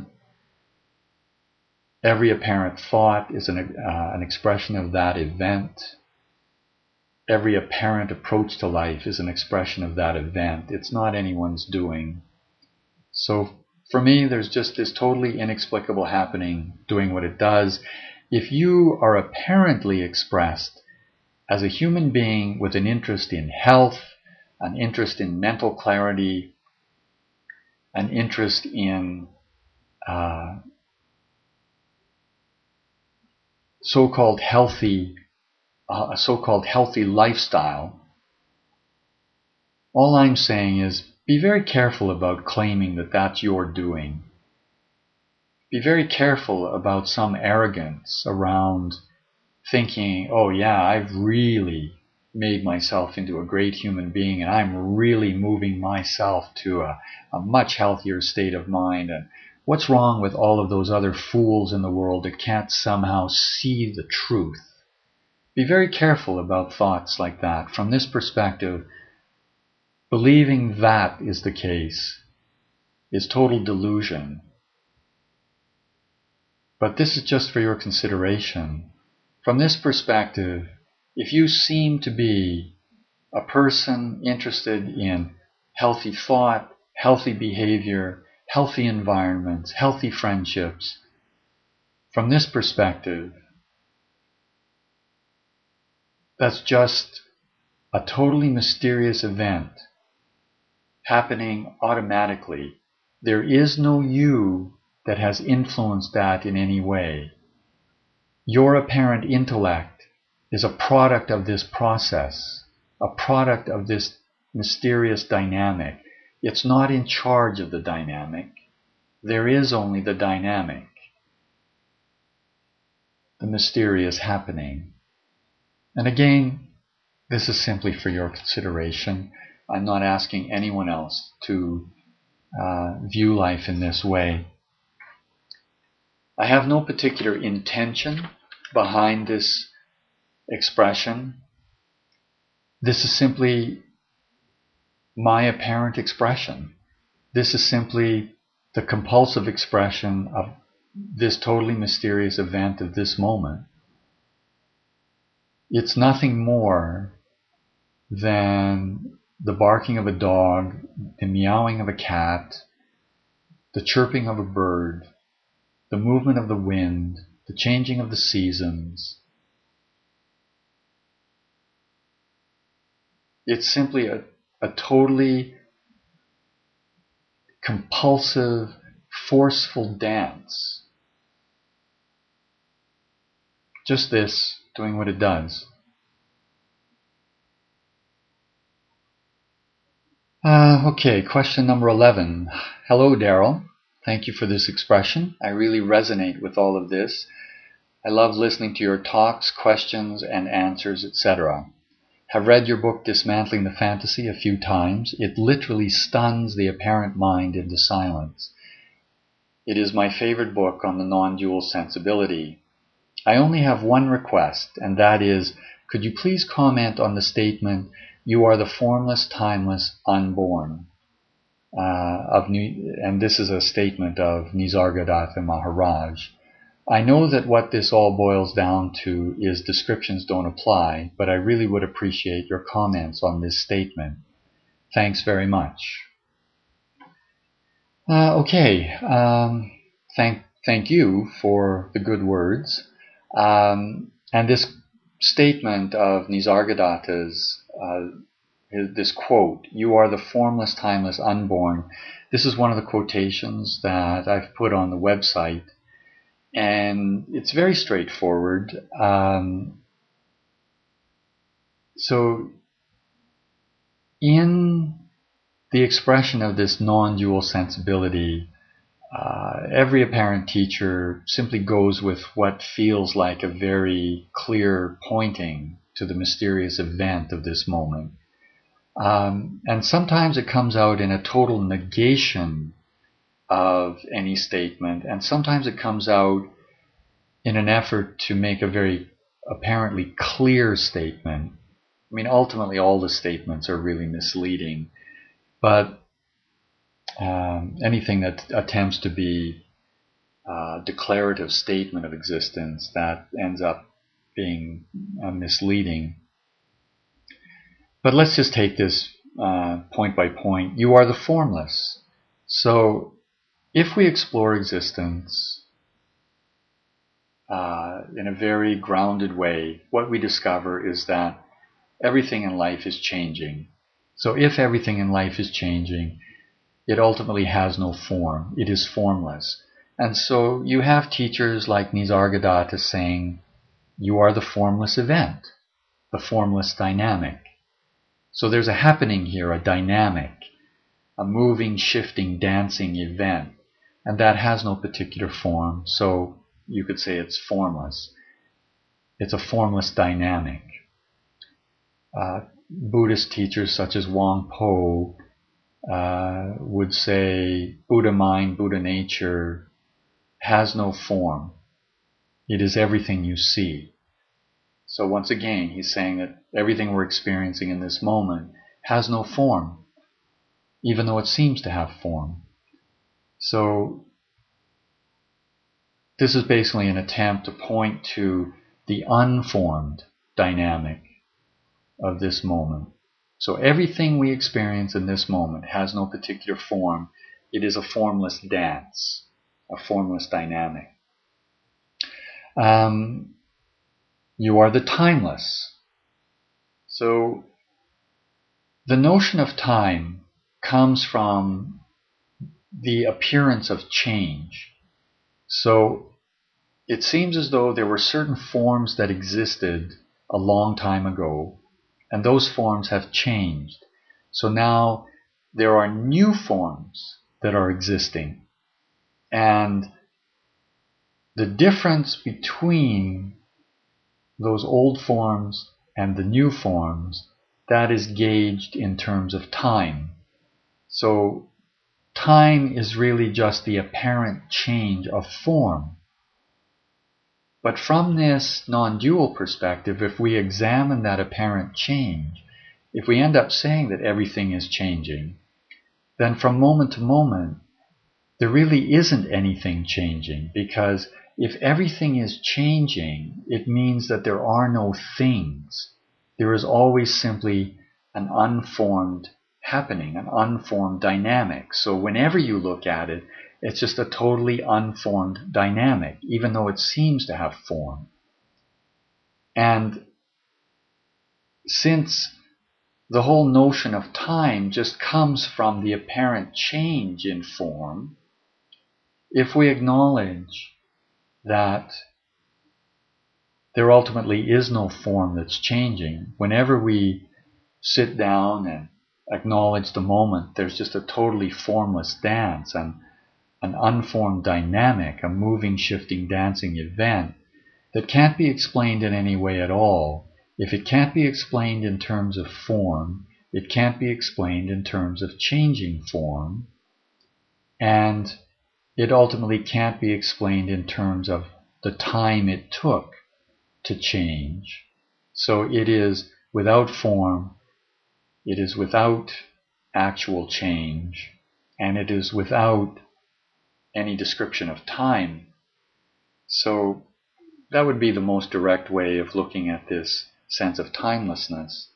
Every apparent thought is an expression of that event. Every apparent approach to life is an expression of that event. It's not anyone's doing. So for me, there's just this totally inexplicable happening doing what it does. If you are apparently expressed as a human being with an interest in health, an interest in mental clarity, an interest in so-called healthy lifestyle, all I'm saying is be very careful about claiming that that's your doing. Be very careful about some arrogance around thinking, oh yeah, I've really made myself into a great human being and I'm really moving myself to a much healthier state of mind. And what's wrong with all of those other fools in the world that can't somehow see the truth? Be very careful about thoughts like that. From this perspective, believing that is the case is total delusion. But this is just for your consideration. From this perspective, if you seem to be a person interested in healthy thought, healthy behavior, healthy environments, healthy friendships, from this perspective, that's just a totally mysterious event happening automatically. There is no you that has influenced that in any way. Your apparent intellect is a product of this process, a product of this mysterious dynamic. It's not in charge of the dynamic. There is only the dynamic, the mysterious happening. And again, this is simply for your consideration. I'm not asking anyone else to view life in this way. I have no particular intention behind this expression. This is simply my apparent expression. This is simply the compulsive expression of this totally mysterious event of this moment. It's nothing more than the barking of a dog, the meowing of a cat, the chirping of a bird, the movement of the wind, the changing of the seasons. It's simply a totally compulsive, forceful dance. Just this, doing what it does. Okay, question number 11. Hello, Daryl. Thank you for this expression. I really resonate with all of this. I love listening to your talks, questions, and answers, etc. Have read your book Dismantling the Fantasy a few times. It literally stuns the apparent mind into silence. It is my favorite book on the non-dual sensibility. I only have one request, and that is, could you please comment on the statement, "You are the formless, timeless, unborn," and this is a statement of Nisargadatta Maharaj. I know that what this all boils down to is descriptions don't apply, but I really would appreciate your comments on this statement. Thanks very much. Thank you for the good words. And this statement of Nisargadatta's, this quote, "You are the formless, timeless, unborn," this is one of the quotations that I've put on the website. And it's very straightforward. So in the expression of this non-dual sensibility, every apparent teacher simply goes with what feels like a very clear pointing to the mysterious event of this moment. And sometimes it comes out in a total negation of any statement, and sometimes it comes out in an effort to make a very apparently clear statement. I mean, ultimately all the statements are really misleading, but anything that attempts to be a declarative statement of existence, that ends up being misleading. But let's just take this point by point. You are the formless. So if we explore existence in a very grounded way, what we discover is that everything in life is changing. So if everything in life is changing, it ultimately has no form. It is formless. And so you have teachers like Nisargadatta saying, you are the formless event, the formless dynamic. So there's a happening here, a dynamic, a moving, shifting, dancing event. And that has no particular form, so you could say it's formless. It's a formless dynamic. Buddhist teachers such as Wang Po would say Buddha mind, Buddha nature has no form. It is everything you see. So once again, he's saying that everything we're experiencing in this moment has no form, even though it seems to have form. So this is basically an attempt to point to the unformed dynamic of this moment. So everything we experience in this moment has no particular form. It is a formless dance, a formless dynamic. You are the timeless. So the notion of time comes from the appearance of change. So it seems as though there were certain forms that existed a long time ago, and those forms have changed. So now there are new forms that are existing. And the difference between those old forms and the new forms, that is gauged in terms of time. So time is really just the apparent change of form. But from this non-dual perspective, if we examine that apparent change, if we end up saying that everything is changing, then from moment to moment, there really isn't anything changing, because if everything is changing, it means that there are no things. There is always simply an unformed happening, an unformed dynamic. So whenever you look at it, it's just a totally unformed dynamic, even though it seems to have form. And since the whole notion of time just comes from the apparent change in form, if we acknowledge that there ultimately is no form that's changing, whenever we sit down and acknowledge the moment, there's just a totally formless dance and an unformed dynamic, a moving, shifting, dancing event that can't be explained in any way at all. If it can't be explained in terms of form, it can't be explained in terms of changing form, and it ultimately can't be explained in terms of the time it took to change. So it is without form, it is without actual change, and it is without any description of time. So that would be the most direct way of looking at this sense of timelessness.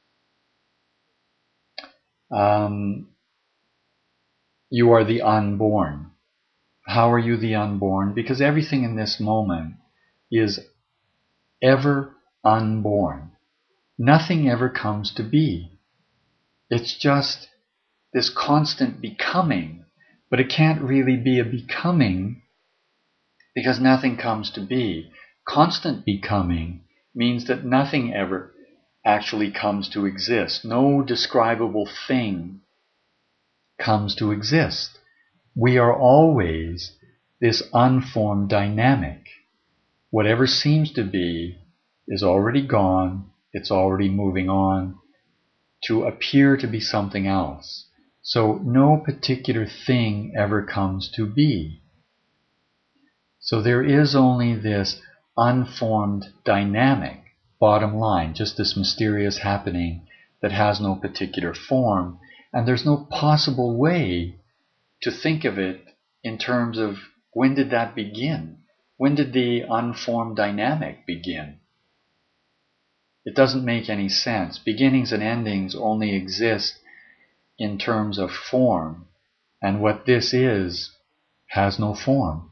You are the unborn. How are you the unborn? Because everything in this moment is ever unborn. Nothing ever comes to be. It's just this constant becoming, but it can't really be a becoming because nothing comes to be. Constant becoming means that nothing ever actually comes to exist. No describable thing comes to exist. We are always this unformed dynamic. Whatever seems to be is already gone. It's already moving on to appear to be something else. So no particular thing ever comes to be. So there is only this unformed dynamic, bottom line, just this mysterious happening that has no particular form, and there's no possible way to think of it in terms of when did that begin? When did the unformed dynamic begin? It doesn't make any sense. Beginnings and endings only exist in terms of form, and what this is has no form.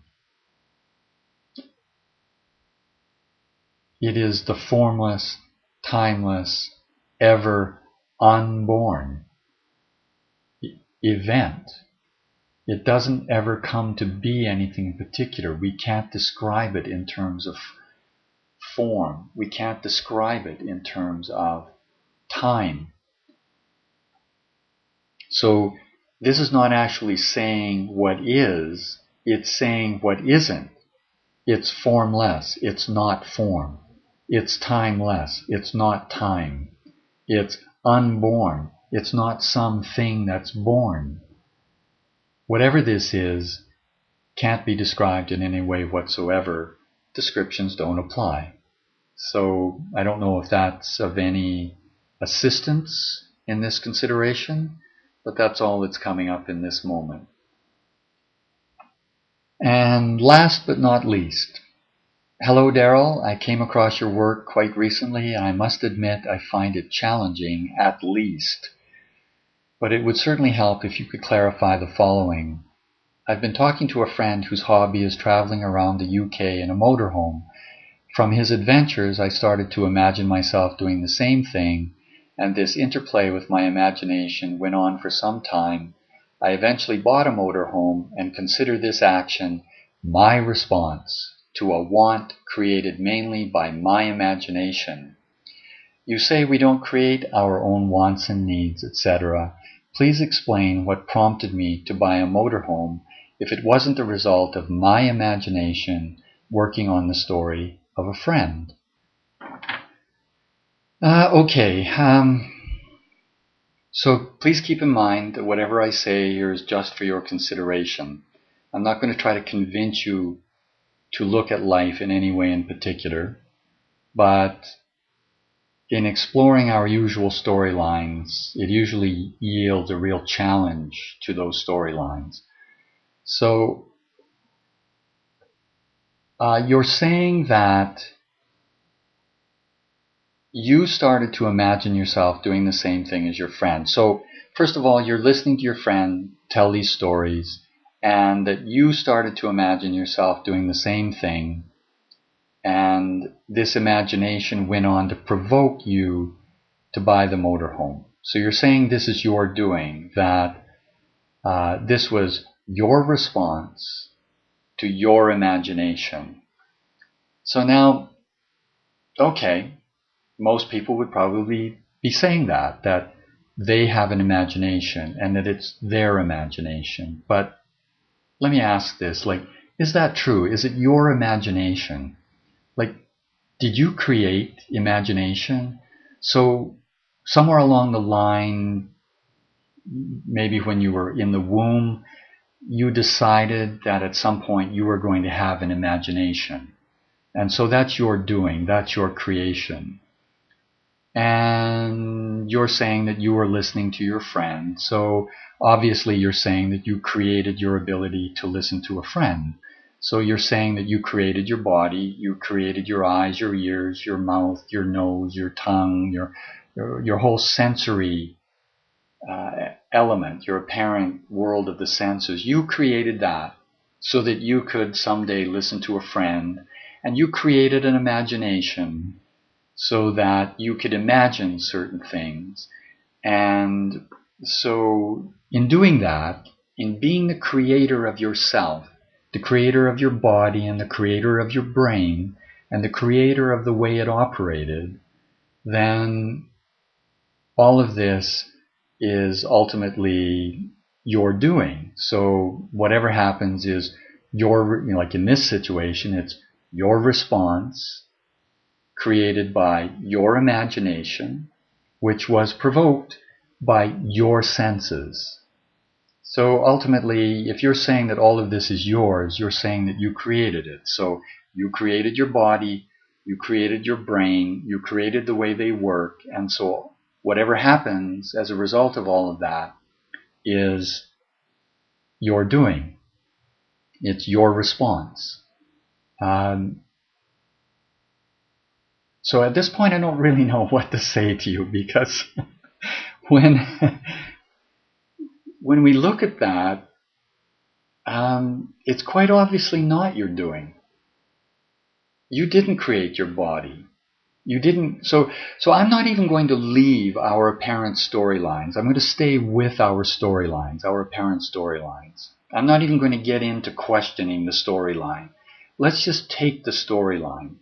It is the formless, timeless, ever unborn event. It doesn't ever come to be anything in particular. We can't describe it in terms of form. We can't describe it in terms of time. So this is not actually saying what is, it's saying what isn't. It's formless, it's not form. It's timeless, it's not time. It's unborn, it's not something that's born. Whatever this is can't be described in any way whatsoever. Descriptions don't apply. So I don't know if that's of any assistance in this consideration, but that's all that's coming up in this moment. And last but not least, hello Daryl, I came across your work quite recently and I must admit I find it challenging at least. But it would certainly help if you could clarify the following. I've been talking to a friend whose hobby is traveling around the UK in a motorhome. From his adventures, I started to imagine myself doing the same thing, and this interplay with my imagination went on for some time. I eventually bought a motorhome and consider this action my response to a want created mainly by my imagination. You say we don't create our own wants and needs, etc. Please explain what prompted me to buy a motorhome if it wasn't the result of my imagination working on the story of a friend. Okay. So please keep in mind that whatever I say here is just for your consideration. I'm not going to try to convince you to look at life in any way in particular, but in exploring our usual storylines, it usually yields a real challenge to those storylines. So you're saying that you started to imagine yourself doing the same thing as your friend. So first of all, you're listening to your friend tell these stories, and that you started to imagine yourself doing the same thing, and this imagination went on to provoke you to buy the motorhome. So you're saying this is your doing, that this was your response to your imagination. So now, okay, most people would probably be saying that they have an imagination and that it's their imagination. But let me ask this, like, is that true? Is it your imagination? Like, did you create imagination? So somewhere along the line, maybe when you were in the womb, you decided that at some point you were going to have an imagination. And so that's your doing, that's your creation. And you're saying that you were listening to your friend. So obviously you're saying that you created your ability to listen to a friend. So you're saying that you created your body, you created your eyes, your ears, your mouth, your nose, your tongue, your whole sensory element, your apparent world of the senses. You created that so that you could someday listen to a friend, and you created an imagination so that you could imagine certain things. And so in doing that, in being the creator of yourself, the creator of your body and the creator of your brain and the creator of the way it operated, then all of this is ultimately your doing. So whatever happens is your, like in this situation, it's your response created by your imagination, which was provoked by your senses. So ultimately, if you're saying that all of this is yours, you're saying that you created it. So you created your body, you created your brain, you created the way they work, and so whatever happens as a result of all of that is your doing. It's your response. So at this point, I don't really know what to say to you, because when when we look at that, it's quite obviously not your doing. You didn't create your body. You didn't. So I'm not even going to leave our apparent storylines. I'm going to stay with our storylines, our apparent storylines. I'm not even going to get into questioning the storyline. Let's just take the storyline.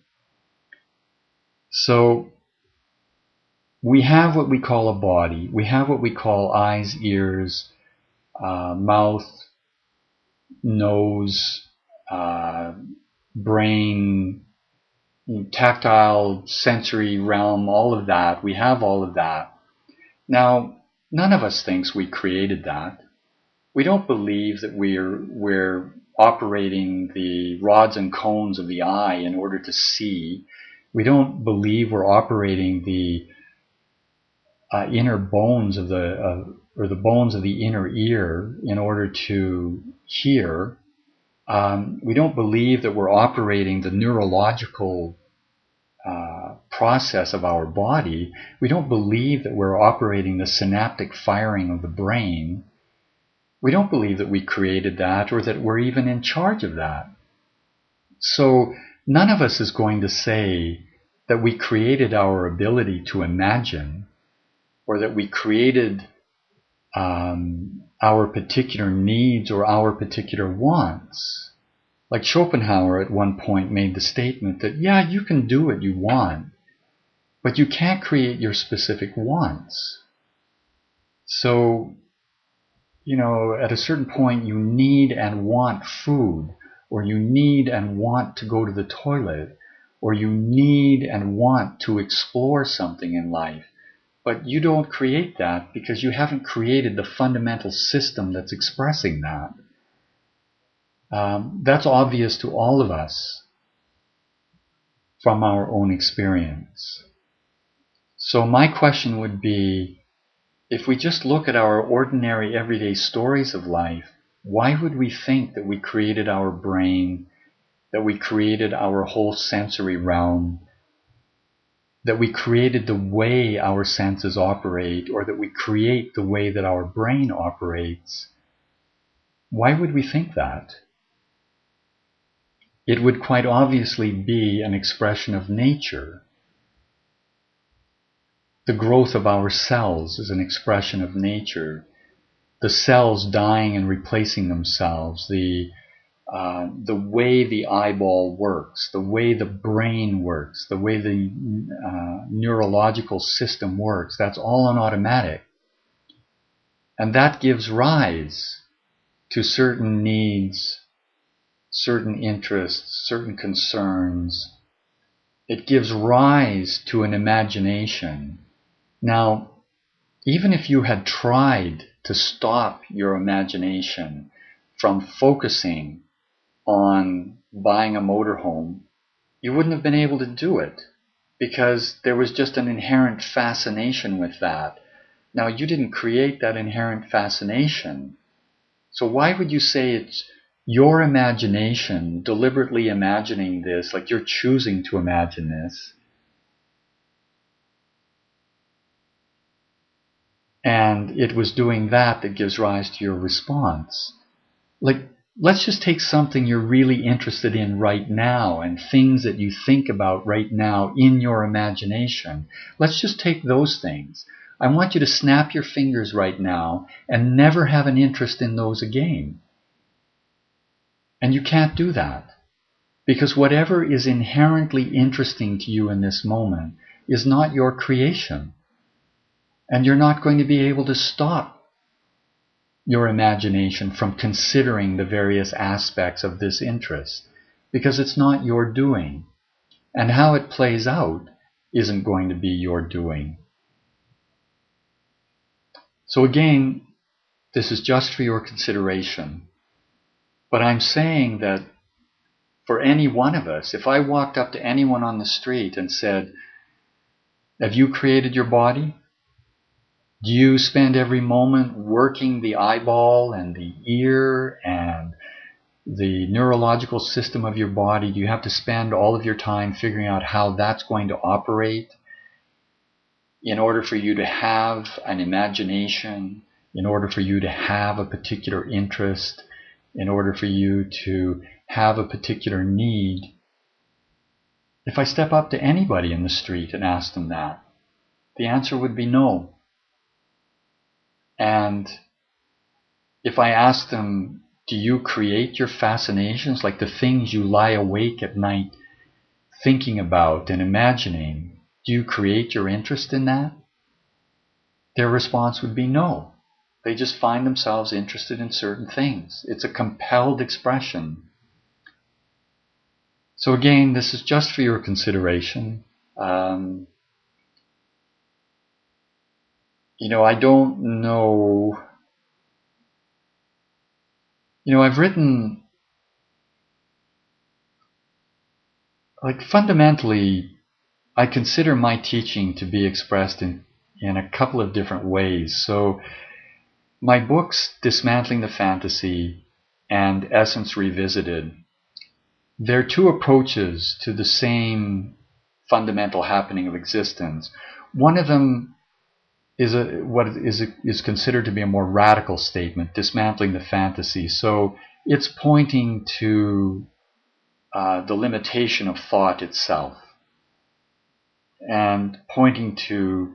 So we have what we call a body. We have what we call eyes, ears, mouth, nose, brain, tactile, sensory realm, all of that. We have all of that. Now, none of us thinks we created that. We don't believe that we're operating the rods and cones of the eye in order to see. We don't believe we're operating the inner bones of or the bones of the inner ear in order to hear. We don't believe that we're operating the neurological process of our body. We don't believe that we're operating the synaptic firing of the brain. We don't believe that we created that or that we're even in charge of that. So none of us is going to say that we created our ability to imagine, or that we created our particular needs or our particular wants. Like Schopenhauer at one point made the statement that, yeah, you can do what you want, but you can't create your specific wants. So, at a certain point you need and want food, or you need and want to go to the toilet, or you need and want to explore something in life. But you don't create that because you haven't created the fundamental system that's expressing that. That's obvious to all of us from our own experience. So my question would be, if we just look at our ordinary everyday stories of life, why would we think that we created our brain, that we created our whole sensory realm, that we created the way our senses operate, or that we create the way that our brain operates? Why would we think that? It would quite obviously be an expression of nature. The growth of our cells is an expression of nature. The cells dying and replacing themselves, the way the eyeball works, the way the brain works, the way the neurological system works, that's all on automatic. And that gives rise to certain needs, certain interests, certain concerns. It gives rise to an imagination. Now, even if you had tried to stop your imagination from focusing on buying a motorhome, you wouldn't have been able to do it because there was just an inherent fascination with that. Now, you didn't create that inherent fascination. So why would you say it's your imagination deliberately imagining this, like you're choosing to imagine this? And it was doing that that gives rise to your response. Like, let's just take something you're really interested in right now and things that you think about right now in your imagination. Let's just take those things. I want you to snap your fingers right now and never have an interest in those again. And you can't do that because whatever is inherently interesting to you in this moment is not your creation. And you're not going to be able to stop your imagination from considering the various aspects of this interest because it's not your doing. And how it plays out isn't going to be your doing. So again, this is just for your consideration. But I'm saying that for any one of us, if I walked up to anyone on the street and said, have you created your body? Do you spend every moment working the eyeball and the ear and the neurological system of your body? Do you have to spend all of your time figuring out how that's going to operate in order for you to have an imagination, in order for you to have a particular interest, in order for you to have a particular need? If I step up to anybody in the street and ask them that, the answer would be no. And if I ask them, do you create your fascinations, like the things you lie awake at night thinking about and imagining, do you create your interest in that? Their response would be no. They just find themselves interested in certain things. It's a compelled expression. So again, this is just for your consideration. I don't know. I've written, fundamentally, I consider my teaching to be expressed in a couple of different ways. So my books, Dismantling the Fantasy and Essence Revisited, they're two approaches to the same fundamental happening of existence. One of them is considered to be a more radical statement, dismantling the fantasy. So it's pointing to the limitation of thought itself and pointing to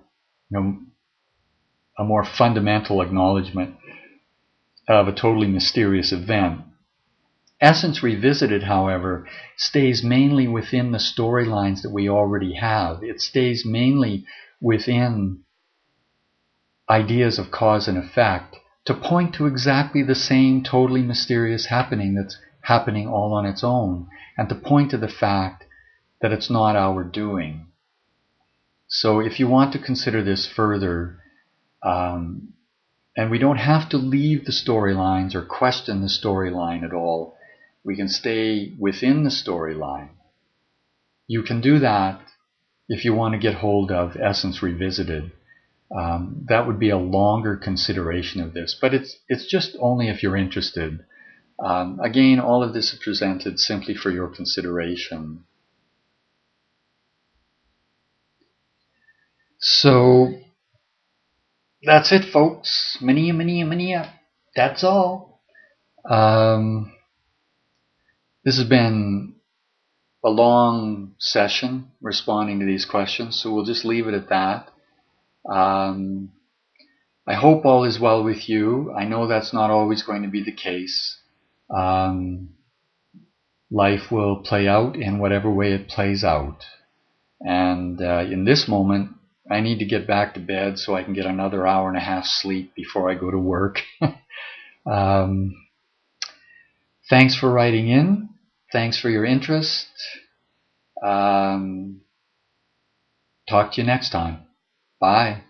a more fundamental acknowledgement of a totally mysterious event. Essence Revisited, however, stays mainly within the storylines that we already have. It stays mainly within ideas of cause and effect to point to exactly the same totally mysterious happening that's happening all on its own, and to point to the fact that it's not our doing. So if you want to consider this further, and we don't have to leave the storylines or question the storyline at all. We can stay within the storyline. You can do that if you want to get hold of Essence Revisited. That would be a longer consideration of this, but it's just only if you're interested. Again, all of this is presented simply for your consideration. So that's it, folks. Mania. That's all. This has been a long session responding to these questions, so we'll just leave it at that. I hope all is well with you. I know that's not always going to be the case. Life will play out in whatever way it plays out. And in this moment, I need to get back to bed so I can get another hour and a half sleep before I go to work. Thanks for writing in. Thanks for your interest. Talk to you next time. Bye.